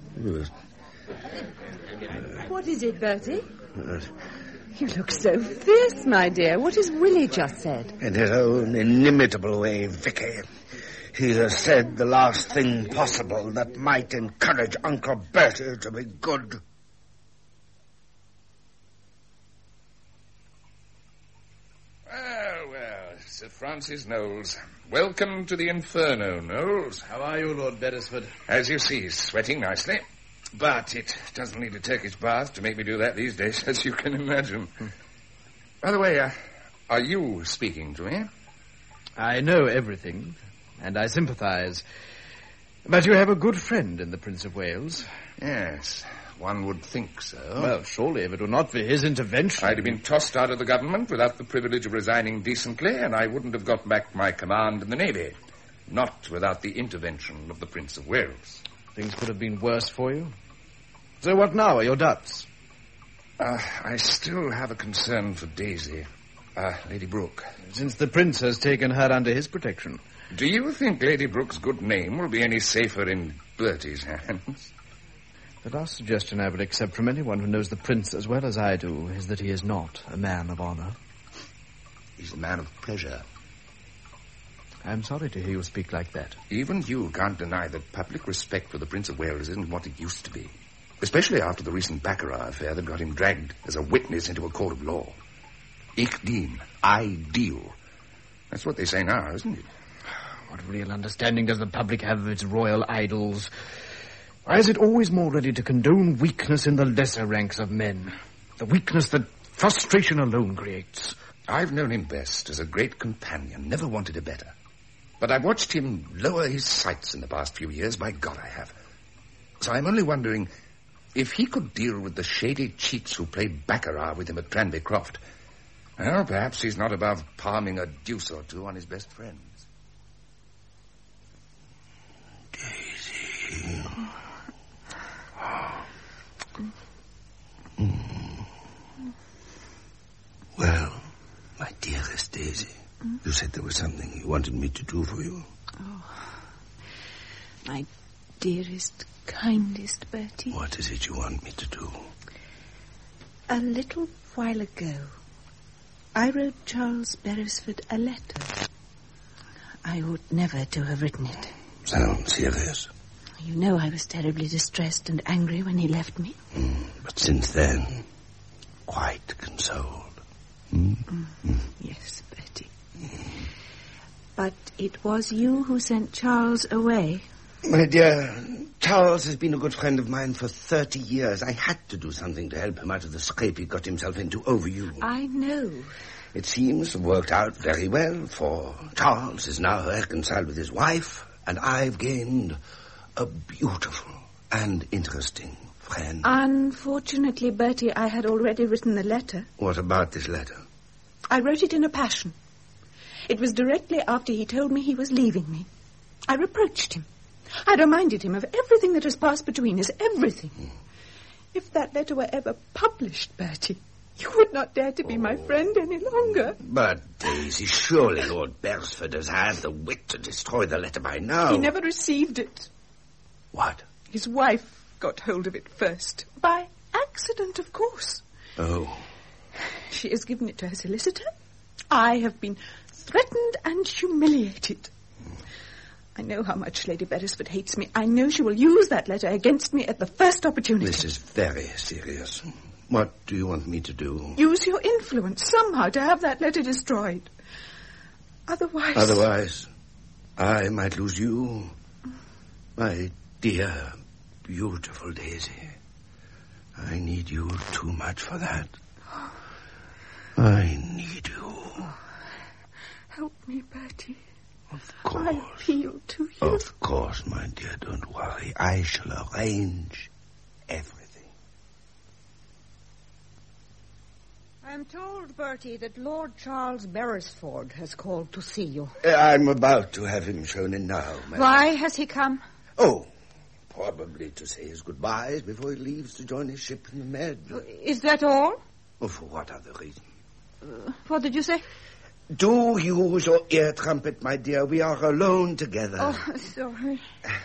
What is it, Bertie? You look so fierce, my dear. What has Willie just said? In his own inimitable way, Vicky. He has said the last thing possible that might encourage Uncle Bertie to be good. Well, well, Sir Francis Knowles. Welcome to the Inferno, Knowles. How are you, Lord Beresford? As you see, sweating nicely. But it doesn't need a Turkish bath to make me do that these days, as you can imagine. By the way, uh, are you speaking to me? I know everything, and I sympathize. But you have a good friend in the Prince of Wales. Yes, one would think so. Well, surely if it were not for his intervention... I'd have been tossed out of the government without the privilege of resigning decently, and I wouldn't have got back my command in the Navy. Not without the intervention of the Prince of Wales. Things could have been worse for you. So what now are your doubts? Uh, I still have a concern for Daisy, uh, Lady Brooke. Since the Prince has taken her under his protection. Do you think Lady Brooke's good name will be any safer in Bertie's hands? The last suggestion I will accept from anyone who knows the Prince as well as I do is that he is not a man of honor. He's a man of pleasure. I'm sorry to hear you speak like that. Even you can't deny that public respect for the Prince of Wales isn't what it used to be. Especially after the recent Baccarat affair that got him dragged as a witness into a court of law. Ich dien, I deal. That's what they say now, isn't it? What real understanding does the public have of its royal idols? Why is it always more ready to condone weakness in the lesser ranks of men? The weakness that frustration alone creates. I've known him best as a great companion, never wanted a better. But I've watched him lower his sights in the past few years. By God, I have. So I'm only wondering if he could deal with the shady cheats who played baccarat with him at Tranby Croft. Well, perhaps he's not above palming a deuce or two on his best friends. Daisy. Mm. Well, my dearest Daisy, mm? you said there was something you wanted me to do for you. Oh, my dearest, kindest Bertie. What is it you want me to do? A little while ago, I wrote Charles Beresford a letter. I ought never to have written it. Sounds serious. You know I was terribly distressed and angry when he left me. Mm, but since then, quite consoled. Mm? Mm. Mm. Yes, Bertie. Mm. But it was you who sent Charles away. My dear, Charles has been a good friend of mine for thirty years. I had to do something to help him out of the scrape he got himself into over you. I know. It seems to have worked out very well, for Charles is now reconciled with his wife, and I've gained a beautiful and interesting friend. Unfortunately, Bertie, I had already written the letter. What about this letter? I wrote it in a passion. It was directly after he told me he was leaving me. I reproached him. I reminded him of everything that has passed between us, everything. Mm. If that letter were ever published, Bertie, you would not dare to be oh. my friend any longer. But, Daisy, surely Lord Beresford has had the wit to destroy the letter by now. He never received it. What? His wife got hold of it first. By accident, of course. Oh. She has given it to her solicitor. I have been threatened and humiliated. I know how much Lady Beresford hates me. I know she will use that letter against me at the first opportunity. This is very serious. What do you want me to do? Use your influence somehow to have that letter destroyed. Otherwise... Otherwise, I might lose you. My dear, beautiful Daisy. I need you too much for that. I need you. Help me, Bertie. Of course. I appeal to you. Of course, my dear, don't worry. I shall arrange everything. I'm told, Bertie, that Lord Charles Beresford has called to see you. I'm about to have him shown in now, madam. Why has he come? Oh, probably to say his goodbyes before he leaves to join his ship in the Med. Is that all? Oh, for what other reason? Uh, what did you say? Do use your ear trumpet, my dear. We are alone together. Oh, sorry.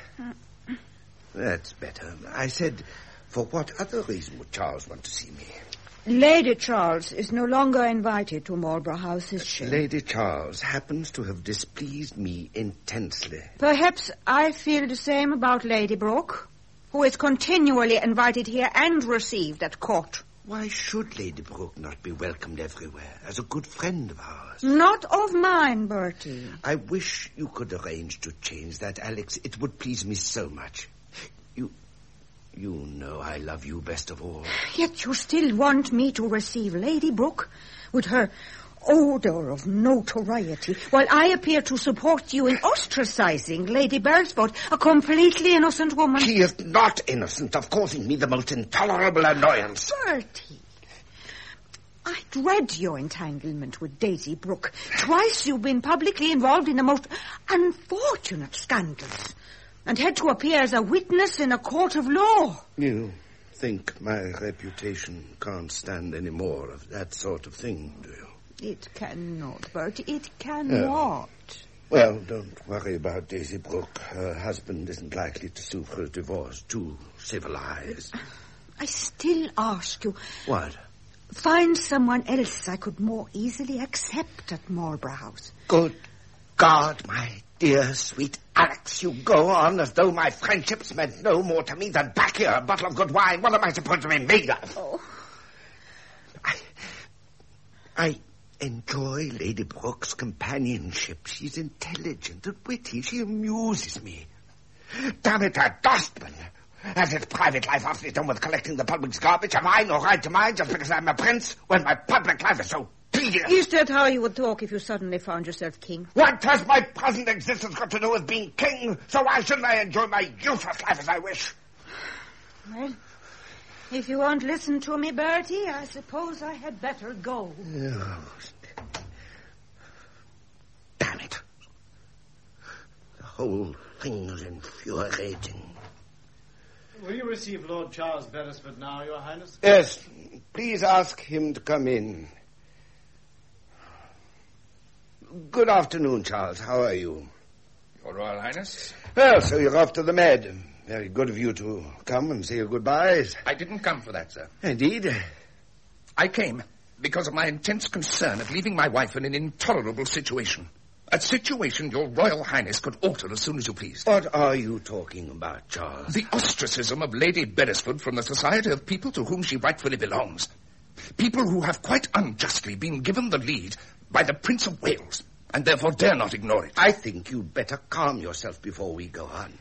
That's better. I said, for what other reason would Charles want to see me? Lady Charles is no longer invited to Marlborough House, is she? Lady Charles happens to have displeased me intensely. Perhaps I feel the same about Lady Brooke, who is continually invited here and received at court. Why should Lady Brooke not be welcomed everywhere as a good friend of ours? Not of mine, Bertie. I wish you could arrange to change that, Alex. It would please me so much. You... You know I love you best of all. Yet you still want me to receive Lady Brooke with her odour of notoriety, while I appear to support you in ostracizing Lady Beresford, a completely innocent woman. She is not innocent of causing me the most intolerable annoyance. Bertie, I dread your entanglement with Daisy Brooke. Twice you've been publicly involved in the most unfortunate scandals, and had to appear as a witness in a court of law. You think my reputation can't stand any more of that sort of thing, do you? It cannot, Bertie. It cannot. Uh, well, don't worry about Daisy Brooke. Her husband isn't likely to sue for a divorce. Too civilized. I still ask you... What? Find someone else I could more easily accept at Marlborough House. Good God, my dear, sweet Alex, you go on as though my friendships meant no more to me than back here, a bottle of good wine. What am I supposed to be made of? Oh. I... I... enjoy Lady Brooke's companionship. She's intelligent and witty. She amuses me. Damn it, a dustman! As its private life has to do with collecting the public's garbage, have I no right to mine just because I'm a prince when my public life is so tedious? Is that how you would talk if you suddenly found yourself king? What has my present existence got to do with being king? So why shouldn't I enjoy my useless life as I wish? Well, if you won't listen to me, Bertie, I suppose I had better go. Oh, damn it. The whole thing is infuriating. Will you receive Lord Charles Beresford now, Your Highness? Yes, please ask him to come in. Good afternoon, Charles. How are you? Your Royal Highness? Well, so you're off to the Med. Very good of you to come and say your goodbyes. I didn't come for that, sir. Indeed? I came because of my intense concern at leaving my wife in an intolerable situation. A situation Your Royal Highness could alter as soon as you pleased. What are you talking about, Charles? The ostracism of Lady Beresford from the society of people to whom she rightfully belongs. People who have quite unjustly been given the lead by the Prince of Wales, and therefore dare not ignore it. I think you'd better calm yourself before we go on.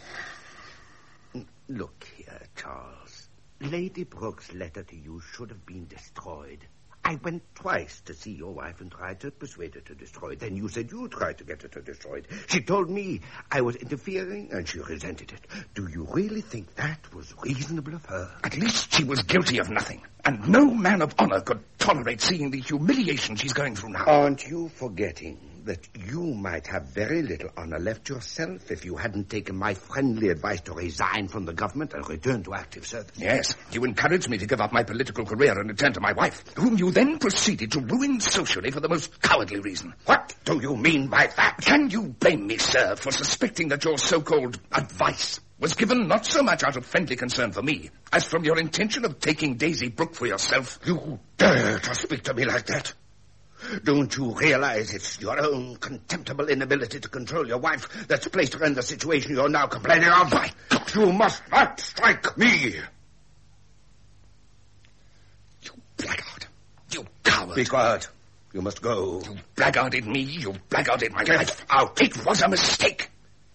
Look here, Charles. Lady Brooke's letter to you should have been destroyed. I went twice to see your wife and tried to persuade her to destroy it. Then you said you tried to get her to destroy it. She told me I was interfering, and she resented it. Do you really think that was reasonable of her? At least she was guilty of nothing, and no man of honor could tolerate seeing the humiliation she's going through now. Aren't you forgetting that you might have very little honor left yourself if you hadn't taken my friendly advice to resign from the government and return to active service? Yes, you encouraged me to give up my political career and return to my wife, whom you then proceeded to ruin socially for the most cowardly reason. What do you mean by that? Can you blame me, sir, for suspecting that your so-called advice was given not so much out of friendly concern for me as from your intention of taking Daisy Brooke for yourself? You dare to speak to me like that? Don't you realize it's your own contemptible inability to control your wife that's placed her in the situation you're now complaining of? My God. You must not strike me! You blackguard. You coward. Be quiet. You must go. You blackguarded me. You blackguarded my Get wife. out. It was a mistake.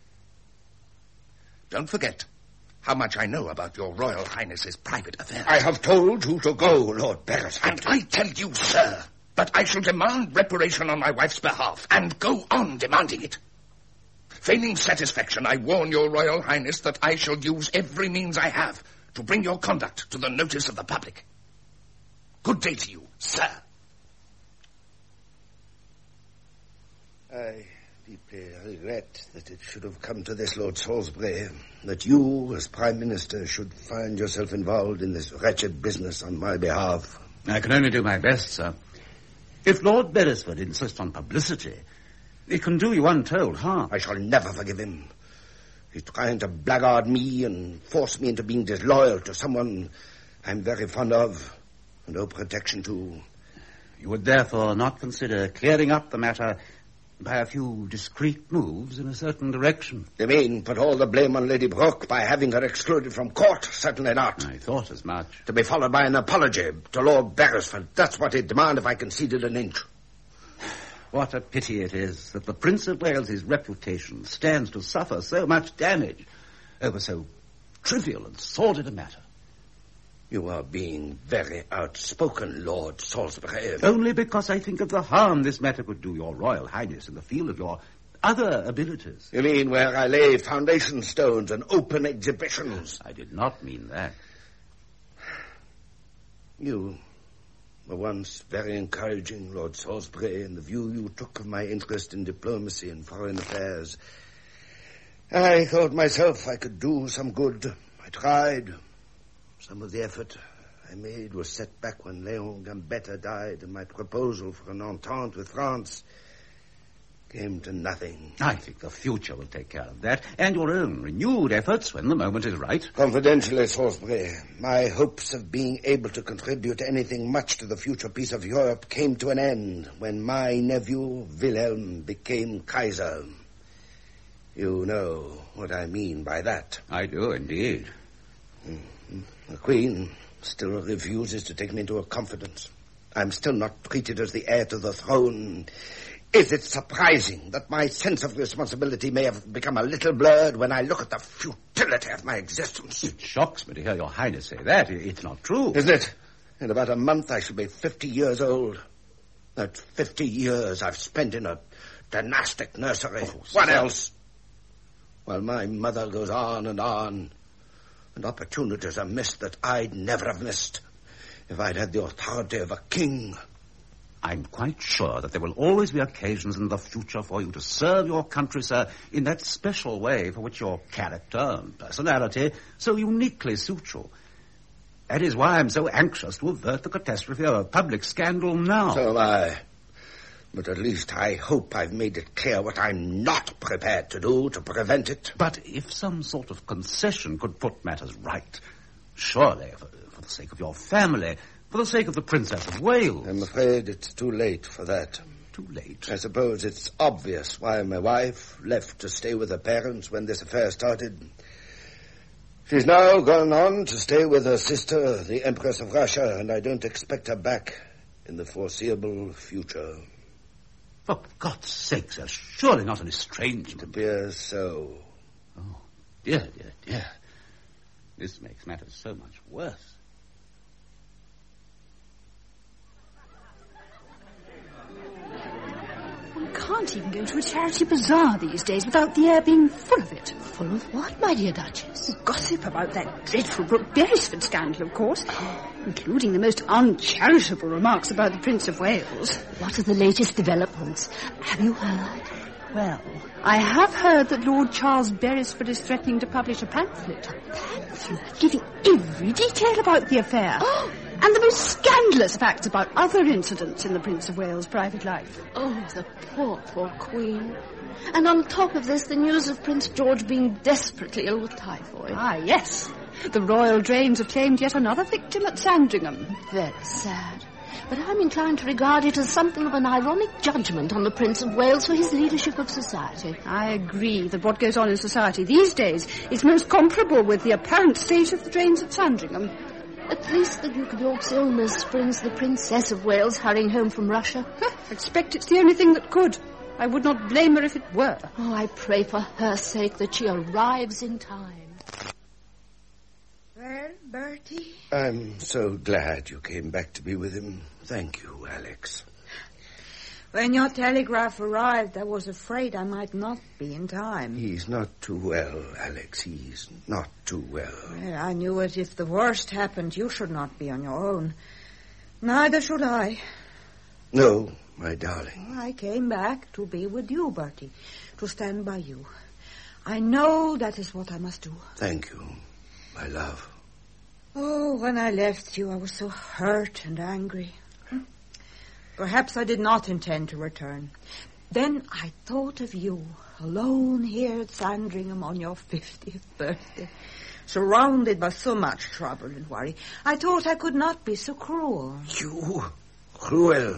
Don't forget how much I know about your Royal Highness's private affairs. I have told you to go, Lord Beresford. And I tell you, sir, that I shall demand reparation on my wife's behalf, and go on demanding it. Failing satisfaction, I warn your Royal Highness that I shall use every means I have to bring your conduct to the notice of the public. Good day to you, sir. I deeply regret that it should have come to this, Lord Salisbury, that you, as Prime Minister, should find yourself involved in this wretched business on my behalf. I can only do my best, sir. If Lord Beresford insists on publicity, it can do you untold harm. I shall never forgive him. He's trying to blackguard me and force me into being disloyal to someone I'm very fond of and owe protection to. You would therefore not consider clearing up the matter by a few discreet moves in a certain direction? You mean put all the blame on Lady Brooke by having her excluded from court? Certainly not. I thought as much. To be followed by an apology to Lord Beresford. That's what he'd demand if I conceded an inch. What a pity it is that the Prince of Wales's reputation stands to suffer so much damage over so trivial and sordid a matter. You are being very outspoken, Lord Salisbury. Only because I think of the harm this matter could do your Royal Highness in the field of your other abilities. You mean where I lay foundation stones and open exhibitions? I did not mean that. You were once very encouraging, Lord Salisbury, in the view you took of my interest in diplomacy and foreign affairs. I thought myself I could do some good. I tried. Some of the effort I made was set back when Léon Gambetta died, and my proposal for an entente with France came to nothing. I think the future will take care of that, and your own renewed efforts when the moment is right. Confidentially, Salisbury, my hopes of being able to contribute anything much to the future peace of Europe came to an end when my nephew, Wilhelm, became Kaiser. You know what I mean by that. I do, indeed. Mm. The Queen still refuses to take me into her confidence. I'm still not treated as the heir to the throne. Is it surprising that my sense of responsibility may have become a little blurred when I look at the futility of my existence? It shocks me to hear your Highness say that. It's not true. Isn't it? In about a month I shall be fifty years old. That fifty years I've spent in a dynastic nursery. Oh, what sir. else? While my mother goes on and on, and opportunities are missed that I'd never have missed if I'd had the authority of a king. I'm quite sure that there will always be occasions in the future for you to serve your country, sir, in that special way for which your character and personality so uniquely suit you. That is why I'm so anxious to avert the catastrophe of a public scandal now. So am I. But at least I hope I've made it clear what I'm not prepared to do to prevent it. But if some sort of concession could put matters right, surely, for, for the sake of your family, for the sake of the Princess of Wales. I'm afraid it's too late for that. Too late? I suppose it's obvious why my wife left to stay with her parents when this affair started. She's now gone on to stay with her sister, the Empress of Russia, and I don't expect her back in the foreseeable future. For God's sake, sir, surely not an estrangement. It appears so. Oh, dear, dear, dear. This makes matters so much worse. Can't even go to a charity bazaar these days without the air being full of it. Full of what, my dear Duchess? Gossip about that dreadful Brooke Beresford scandal, of course, including the most uncharitable remarks about the Prince of Wales. What are the latest developments? Have you heard? Well, I have heard that Lord Charles Beresford is threatening to publish a pamphlet. A pamphlet? Giving every detail about the affair. Oh! And the most scandalous facts about other incidents in the Prince of Wales' private life. Oh, the poor, poor Queen. And on top of this, the news of Prince George being desperately ill with typhoid. Ah, yes. The royal drains have claimed yet another victim at Sandringham. Very sad. But I'm inclined to regard it as something of an ironic judgment on the Prince of Wales for his leadership of society. I agree that what goes on in society these days is most comparable with the apparent state of the drains at Sandringham. At least the Duke of York's illness brings the Princess of Wales hurrying home from Russia. I expect it's the only thing that could. I would not blame her if it were. Oh, I pray for her sake that she arrives in time. Well, Bertie? I'm so glad you came back to be with him. Thank you, Alex. When your telegraph arrived, I was afraid I might not be in time. He's not too well, Alex. He's not too well. Well, I knew it. If the worst happened, you should not be on your own. Neither should I. No, my darling. I came back to be with you, Bertie, to stand by you. I know that is what I must do. Thank you, my love. Oh, when I left you, I was so hurt and angry. Perhaps I did not intend to return. Then I thought of you, alone here at Sandringham on your fiftieth birthday, surrounded by so much trouble and worry. I thought I could not be so cruel. You? Cruel?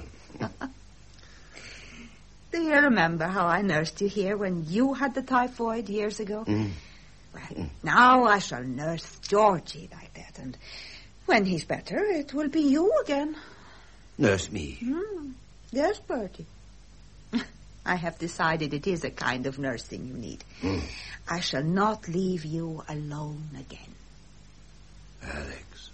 Do you remember how I nursed you here when you had the typhoid years ago? Mm. Well, mm. now I shall nurse Georgie like that, and when he's better, it will be you again. Nurse me? Mm. Yes, Bertie. I have decided it is a kind of nursing you need. Mm. I shall not leave you alone again. Alex.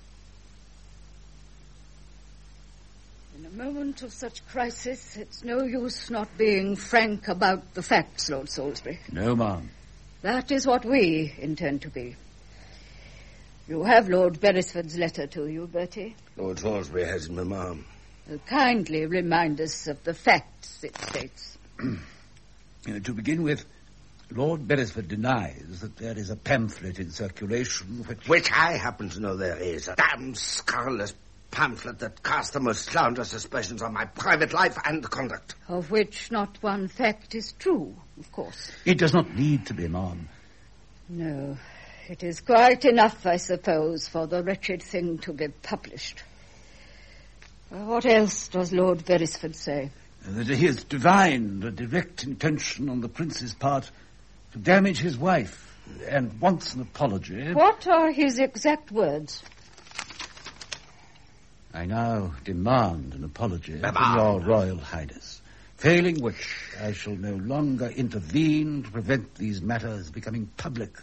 In a moment of such crisis, it's no use not being frank about the facts, Lord Salisbury. No, ma'am. That is what we intend to be. You have Lord Beresford's letter to you, Bertie. Lord Salisbury has it, Ma'am. Uh, kindly remind us of the facts it states. Uh, to begin with, Lord Beresford denies that there is a pamphlet in circulation which... Which I happen to know there is. A damn scurrilous pamphlet that casts the most slanderous suspicions on my private life and conduct. Of which not one fact is true, of course. It does not need to be, ma'am. No. It is quite enough, I suppose, for the wretched thing to be published. What else does Lord Beresford say? That he has divined a direct intention on the Prince's part to damage his wife and wants an apology. What are his exact words? I now demand an apology from your Royal Highness, failing which I shall no longer intervene to prevent these matters becoming public.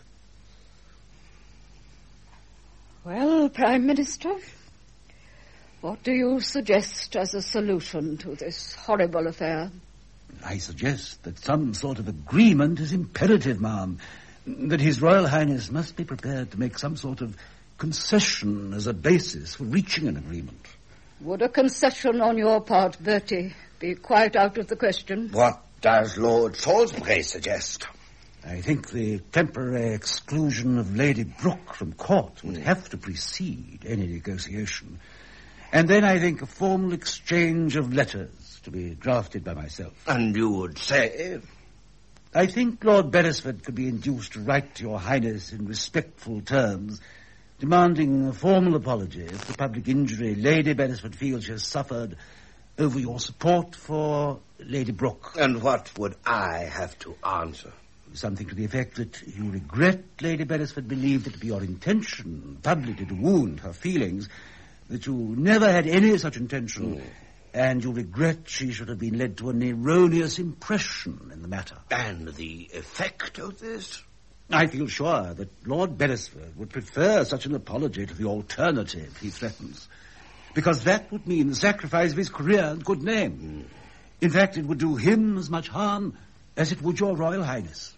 Well, Prime Minister, what do you suggest as a solution to this horrible affair? I suggest that some sort of agreement is imperative, ma'am. That His Royal Highness must be prepared to make some sort of concession as a basis for reaching an agreement. Would a concession on your part, Bertie, be quite out of the question? What does Lord Salisbury suggest? I think the temporary exclusion of Lady Brooke from court would have to precede any negotiation. And then I think a formal exchange of letters to be drafted by myself. And you would say? I think Lord Beresford could be induced to write to Your Highness in respectful terms, demanding a formal apology for the public injury Lady Beresford feels she has suffered over your support for Lady Brooke. And what would I have to answer? Something to the effect that you regret Lady Beresford believed it to be your intention publicly to wound her feelings, that you never had any such intention, mm. and you regret she should have been led to an erroneous impression in the matter. And the effect of this? I feel sure that Lord Beresford would prefer such an apology to the alternative he threatens, because that would mean the sacrifice of his career and good name. Mm. In fact, it would do him as much harm as it would Your Royal Highness.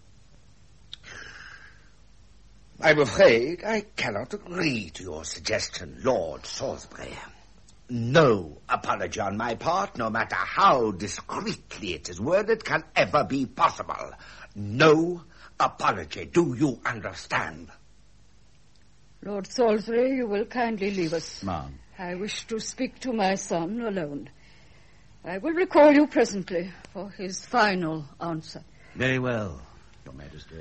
I'm afraid I cannot agree to your suggestion, Lord Salisbury. No apology on my part, no matter how discreetly it is worded, can ever be possible. No apology. Do you understand? Lord Salisbury, you will kindly leave us. Ma'am. I wish to speak to my son alone. I will recall you presently for his final answer. Very well, Your Majesty.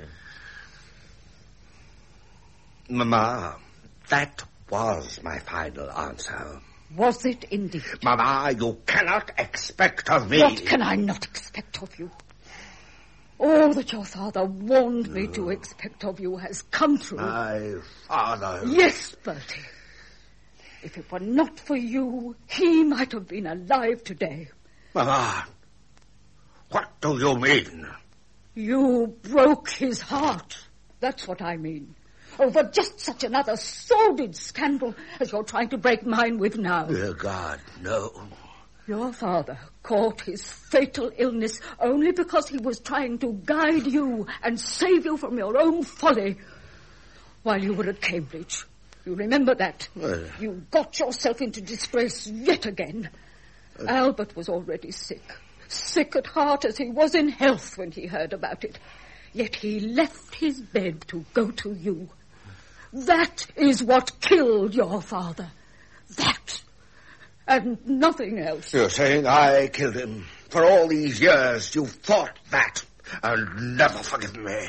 Mamma, that was my final answer. Was it indeed? Mamma, you cannot expect of me... What can I not expect of you? All that your father warned me no. to expect of you has come true. My father... Yes, Bertie. If it were not for you, he might have been alive today. Mamma, what do you mean? You broke his heart. That's what I mean. Over just such another sordid scandal as you're trying to break mine with now. Dear God, no. Your father caught his fatal illness only because he was trying to guide you and save you from your own folly while you were at Cambridge. You remember that? Well, you got yourself into disgrace yet again. Uh, Albert was already sick. Sick at heart as he was in health when he heard about it. Yet he left his bed to go to you. That is what killed your father. That. And nothing else. You're saying I killed him. For all these years you've thought that and never forgiven me.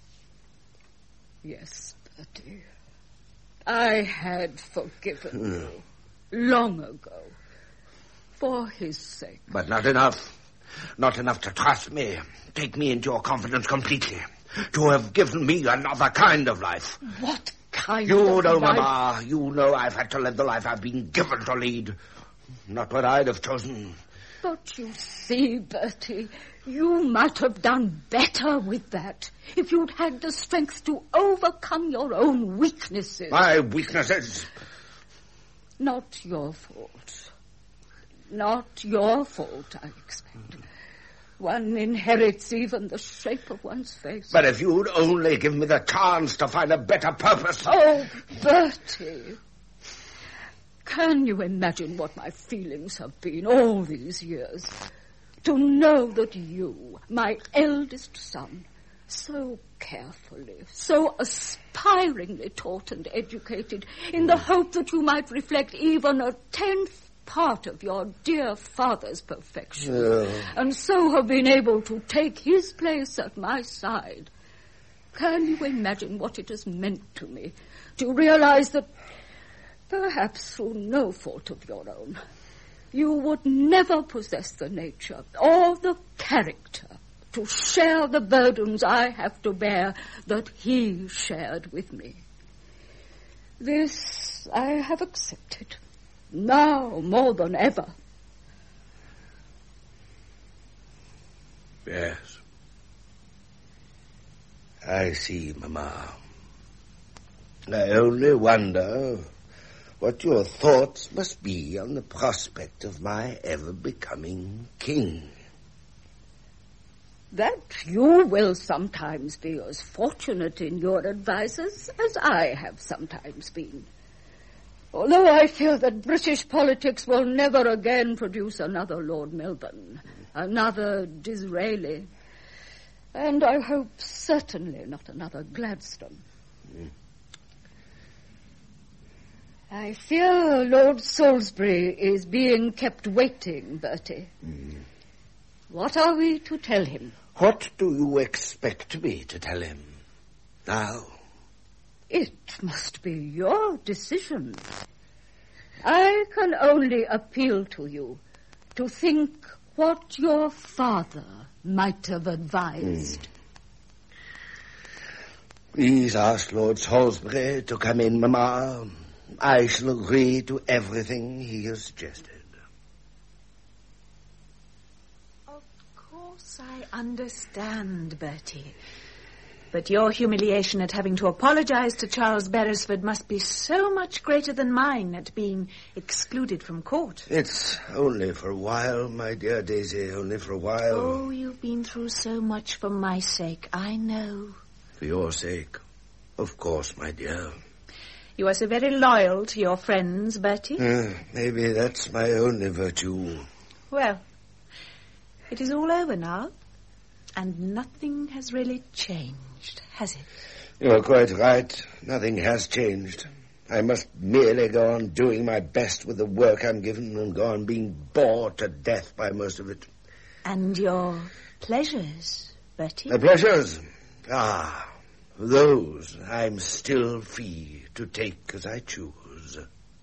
Yes, Bertie. I had forgiven mm. you long ago. For his sake. But not enough. Not enough to trust me. Take me into your confidence completely. To have given me another kind of life. What kind you of know, life? Mamma, you know I've had to live the life I've been given to lead. Not what I'd have chosen. But you see, Bertie, you might have done better with that if you'd had the strength to overcome your own weaknesses. My weaknesses? Not your fault. Not your fault, I expect. One inherits even the shape of one's face. But if you'd only give me the chance to find a better purpose... Oh, Bertie. Can you imagine what my feelings have been all these years? To know that you, my eldest son, so carefully, so aspiringly taught and educated, in the hope that you might reflect even a tenth part of your dear father's perfection, yeah. and so have been able to take his place at my side. Can you imagine what it has meant to me to realize that, perhaps through no fault of your own, you would never possess the nature or the character to share the burdens I have to bear that he shared with me? This I have accepted. now more than ever. Yes. I see, Mamma. I only wonder what your thoughts must be on the prospect of my ever becoming king. That you will sometimes be as fortunate in your advisers as I have sometimes been. Although I fear that British politics will never again produce another Lord Melbourne, another Disraeli, and I hope certainly not another Gladstone. Mm. I fear Lord Salisbury is being kept waiting, Bertie. Mm. What are we to tell him? What do you expect me to tell him now? It must be your decision. I can only appeal to you to think what your father might have advised. Mm. Please ask Lord Salisbury to come in, Mamma. I shall agree to everything he has suggested. Of course I understand, Bertie. But your humiliation at having to apologize to Charles Beresford must be so much greater than mine at being excluded from court. It's only for a while, my dear Daisy, only for a while. Oh, you've been through so much for my sake, I know. For your sake, of course, my dear. You are so very loyal to your friends, Bertie. Uh, maybe that's my only virtue. Well, it is all over now, and nothing has really changed, has it? You're quite right. Nothing has changed. I must merely go on doing my best with the work I'm given and go on being bored to death by most of it. And your pleasures, Bertie? My pleasures? Ah, those I'm still free to take as I choose.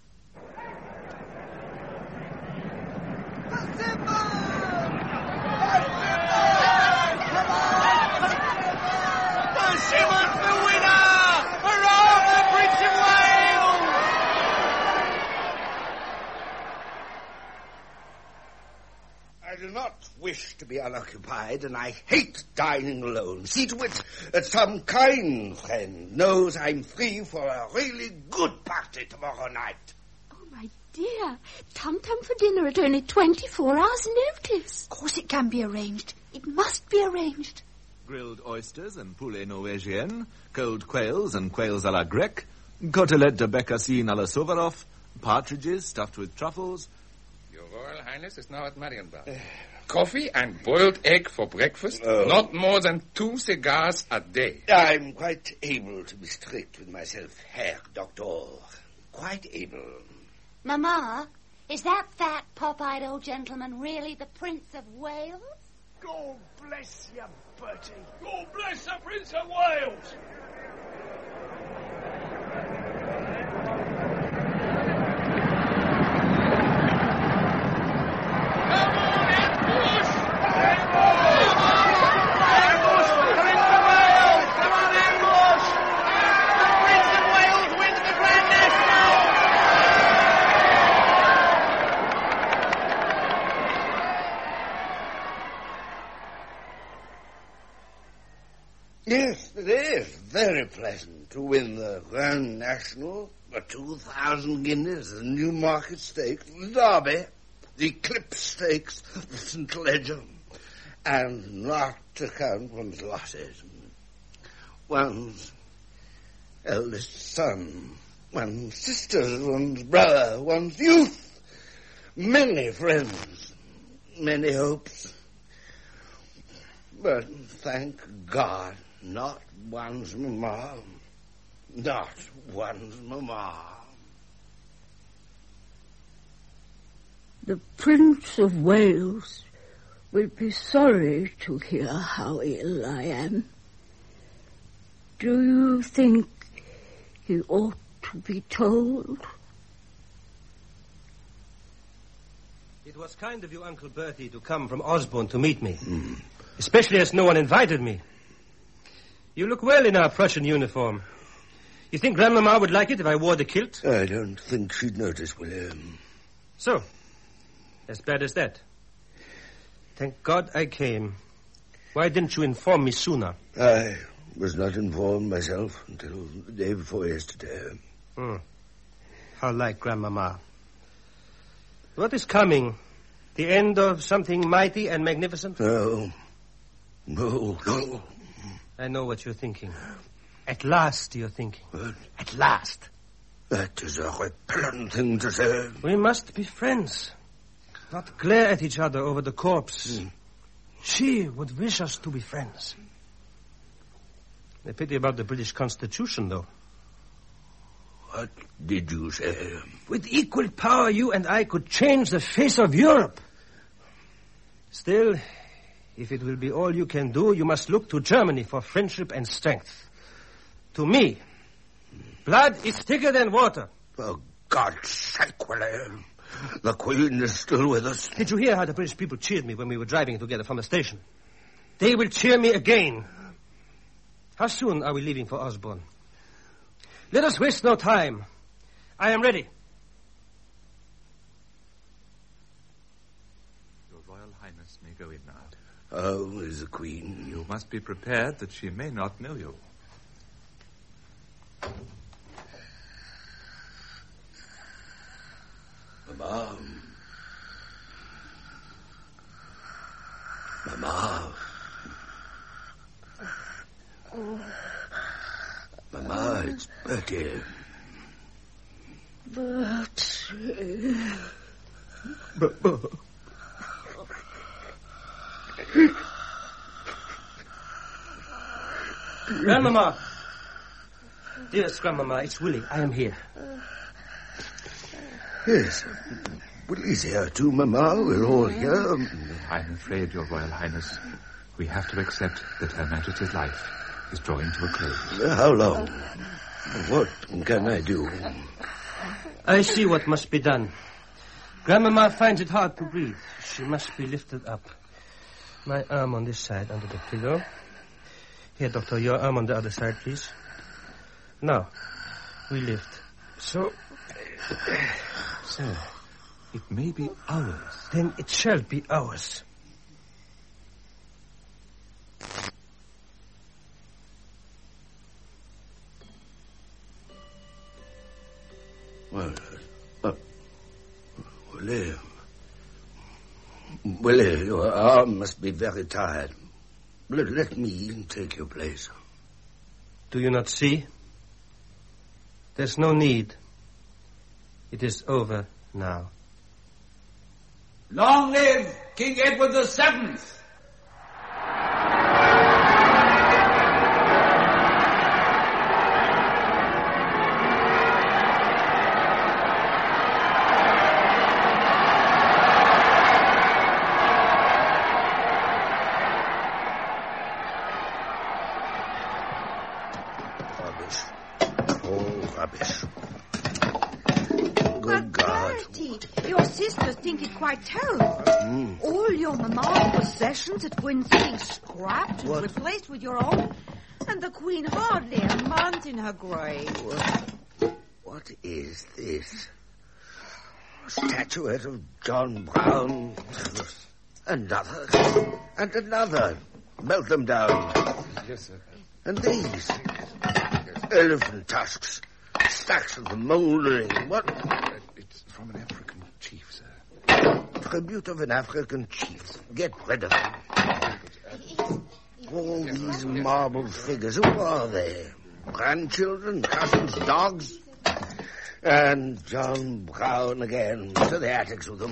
I do not wish to be unoccupied, and I hate dining alone. See to it that some kind friend knows I'm free for a really good party tomorrow night. Oh, my dear. Tum-tum for dinner at only twenty-four hours' notice. Of course it can be arranged. It must be arranged. Grilled oysters and poulet norvégienne, cold quails and quails à la grecque, côtelette de bécassine à la Suvorov, partridges stuffed with truffles. Your Royal Highness is now at Marienbad. Coffee and boiled egg for breakfast. Oh. Not more than two cigars a day. I'm quite able to be strict with myself, Herr Doctor. Quite able. Mamma, is that fat, pop-eyed old gentleman really the Prince of Wales? God bless you, Bertie. God bless the Prince of Wales. Yes, it is very pleasant to win the Grand National, the two thousand guineas, the Newmarket Stakes, the Derby, the Eclipse Stakes, the St Leger, and not to count one's losses. One's eldest son, one's sisters, one's brother, one's youth, many friends, many hopes. But thank God, not one's mamma. Not one's mamma. The Prince of Wales will be sorry to hear how ill I am. Do you think he ought to be told? It was kind of you, Uncle Bertie, to come from Osborne to meet me. Mm. Especially as no one invited me. You look well in our Prussian uniform. You think Grandmama would like it if I wore the kilt? I don't think she'd notice, William. So, as bad as that. Thank God I came. Why didn't you inform me sooner? I was not informed myself until the day before yesterday. Hmm. How like Grandmama. What is coming? The end of something mighty and magnificent? No. No, no. I know what you're thinking. At last, you're thinking. What? At last. That is a repellent thing to say. We must be friends. Not glare at each other over the corpse. Mm. She would wish us to be friends. A pity about the British Constitution, though. What did you say? With equal power, you and I could change the face of Europe. Still, if it will be all you can do, you must look to Germany for friendship and strength. To me, blood is thicker than water. For God's sake, William. The Queen is still with us. Did you hear how the British people cheered me when we were driving together from the station? They will cheer me again. How soon are we leaving for Osborne? Let us waste no time. I am ready. Your Royal Highness may go in now. Oh, is the Queen? You must be prepared that she may not know you. Mama. Mama. Oh. Mama, it's Bertie. Bertie. Mama. Grandmama. Dearest Grandmama, it's Willie. I am here. Yes. Willie's here too, Mama. We're all here. I'm afraid, Your Royal Highness, we have to accept that Her Majesty's life is drawing to a close. Uh, how long? What can I do? I see what must be done. Grandmama finds it hard to breathe. She must be lifted up. My arm on this side under the pillow. Here, Doctor, your arm on the other side, please. Now, we lift. So... So, it may be ours. Then it shall be ours. Well, uh, Willie... Willie, your arm must be very tired. Let, let me take your place. Do you not see? There's no need. It is over now. Long live King Edward the Seventh! Rubbish. Oh, rubbish. But Bertie, your sisters think it quite terrible. Mm. All your mamma's possessions at Windsor being scrapped and What? replaced with your own, and the Queen hardly a month in her grave. What, what is this? A statuette of John Brown. Another. And another. Melt them down. Yes, sir. And these. Elephant tusks. Stacks of them mouldering. What? It's from an African chief, sir. Tribute of an African chief. Get rid of them. All these marble figures, who are they? Grandchildren, cousins, dogs? And John Brown again. To the attics with them.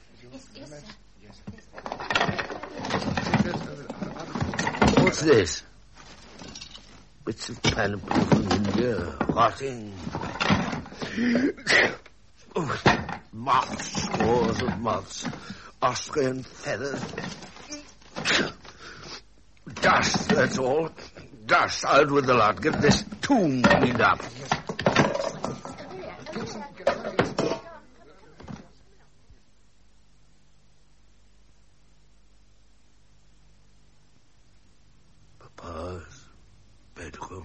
What's this? Bits of panoply from India, rotting. Oh, moths, scores of moths. Austrian feathers. Dust, that's all. Dust, out with the lot. Get this tomb cleaned up. Papa's bedroom.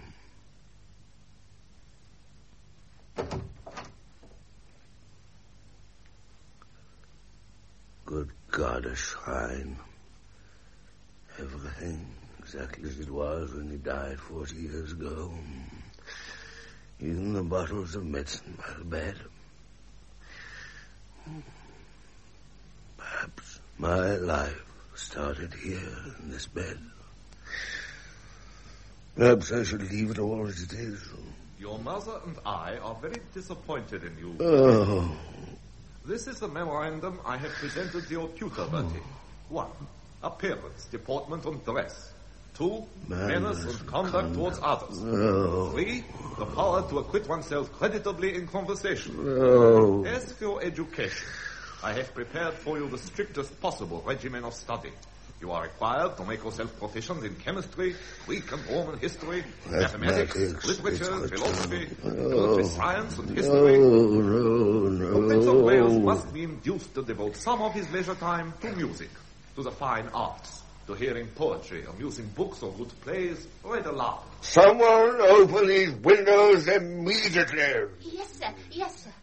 Good God, a shrine. Everything exactly as it was when he died forty years ago. Even the bottles of medicine by the bed. Perhaps my life started here in this bed. Perhaps I should leave it all as it is. Your mother and I are very disappointed in you. Oh. This is the memorandum I have presented to your tutor, Bertie. One, appearance, deportment, and dress. Two, manners and conduct towards others. Oh. Three, the power to acquit oneself creditably in conversation. Oh. As for your education, I have prepared for you the strictest possible regimen of study. You are required to make yourself proficient in chemistry, Greek and Roman history, mathematics, mathematics literature, philosophy, oh. science, and history. No, no, no. The Prince of Wales must be induced to devote some of his leisure time to music, to the fine arts, to hearing poetry, amusing books, or good plays read aloud. Someone open these windows immediately. Yes, sir. Yes, sir.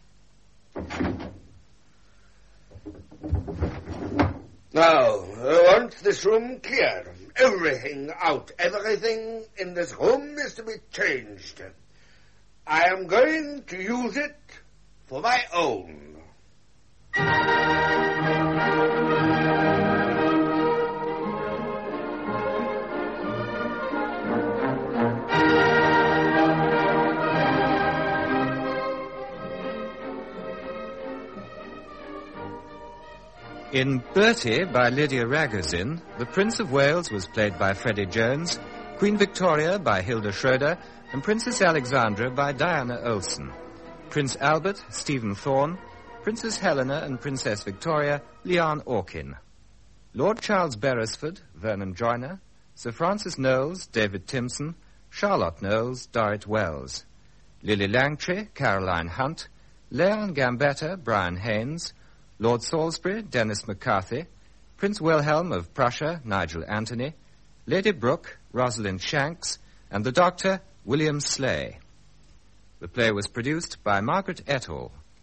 Now, I want this room clear. Everything out. Everything in this room is to be changed. I am going to use it for my own. In Bertie by Lydia Ragozin, the Prince of Wales was played by Freddie Jones, Queen Victoria by Hilda Schroeder, and Princess Alexandra by Diana Olsen. Prince Albert, Stephen Thorne, Princess Helena and Princess Victoria, Leon Orkin. Lord Charles Beresford, Vernon Joyner, Sir Francis Knowles, David Timson, Charlotte Knowles, Dorrit Wells. Lily Langtry, Caroline Hunt, Leon Gambetta, Brian Haynes, Lord Salisbury, Dennis McCarthy, Prince Wilhelm of Prussia, Nigel Anthony, Lady Brooke, Rosalind Shanks, and the Doctor, William Slay. The play was produced by Margaret Etall.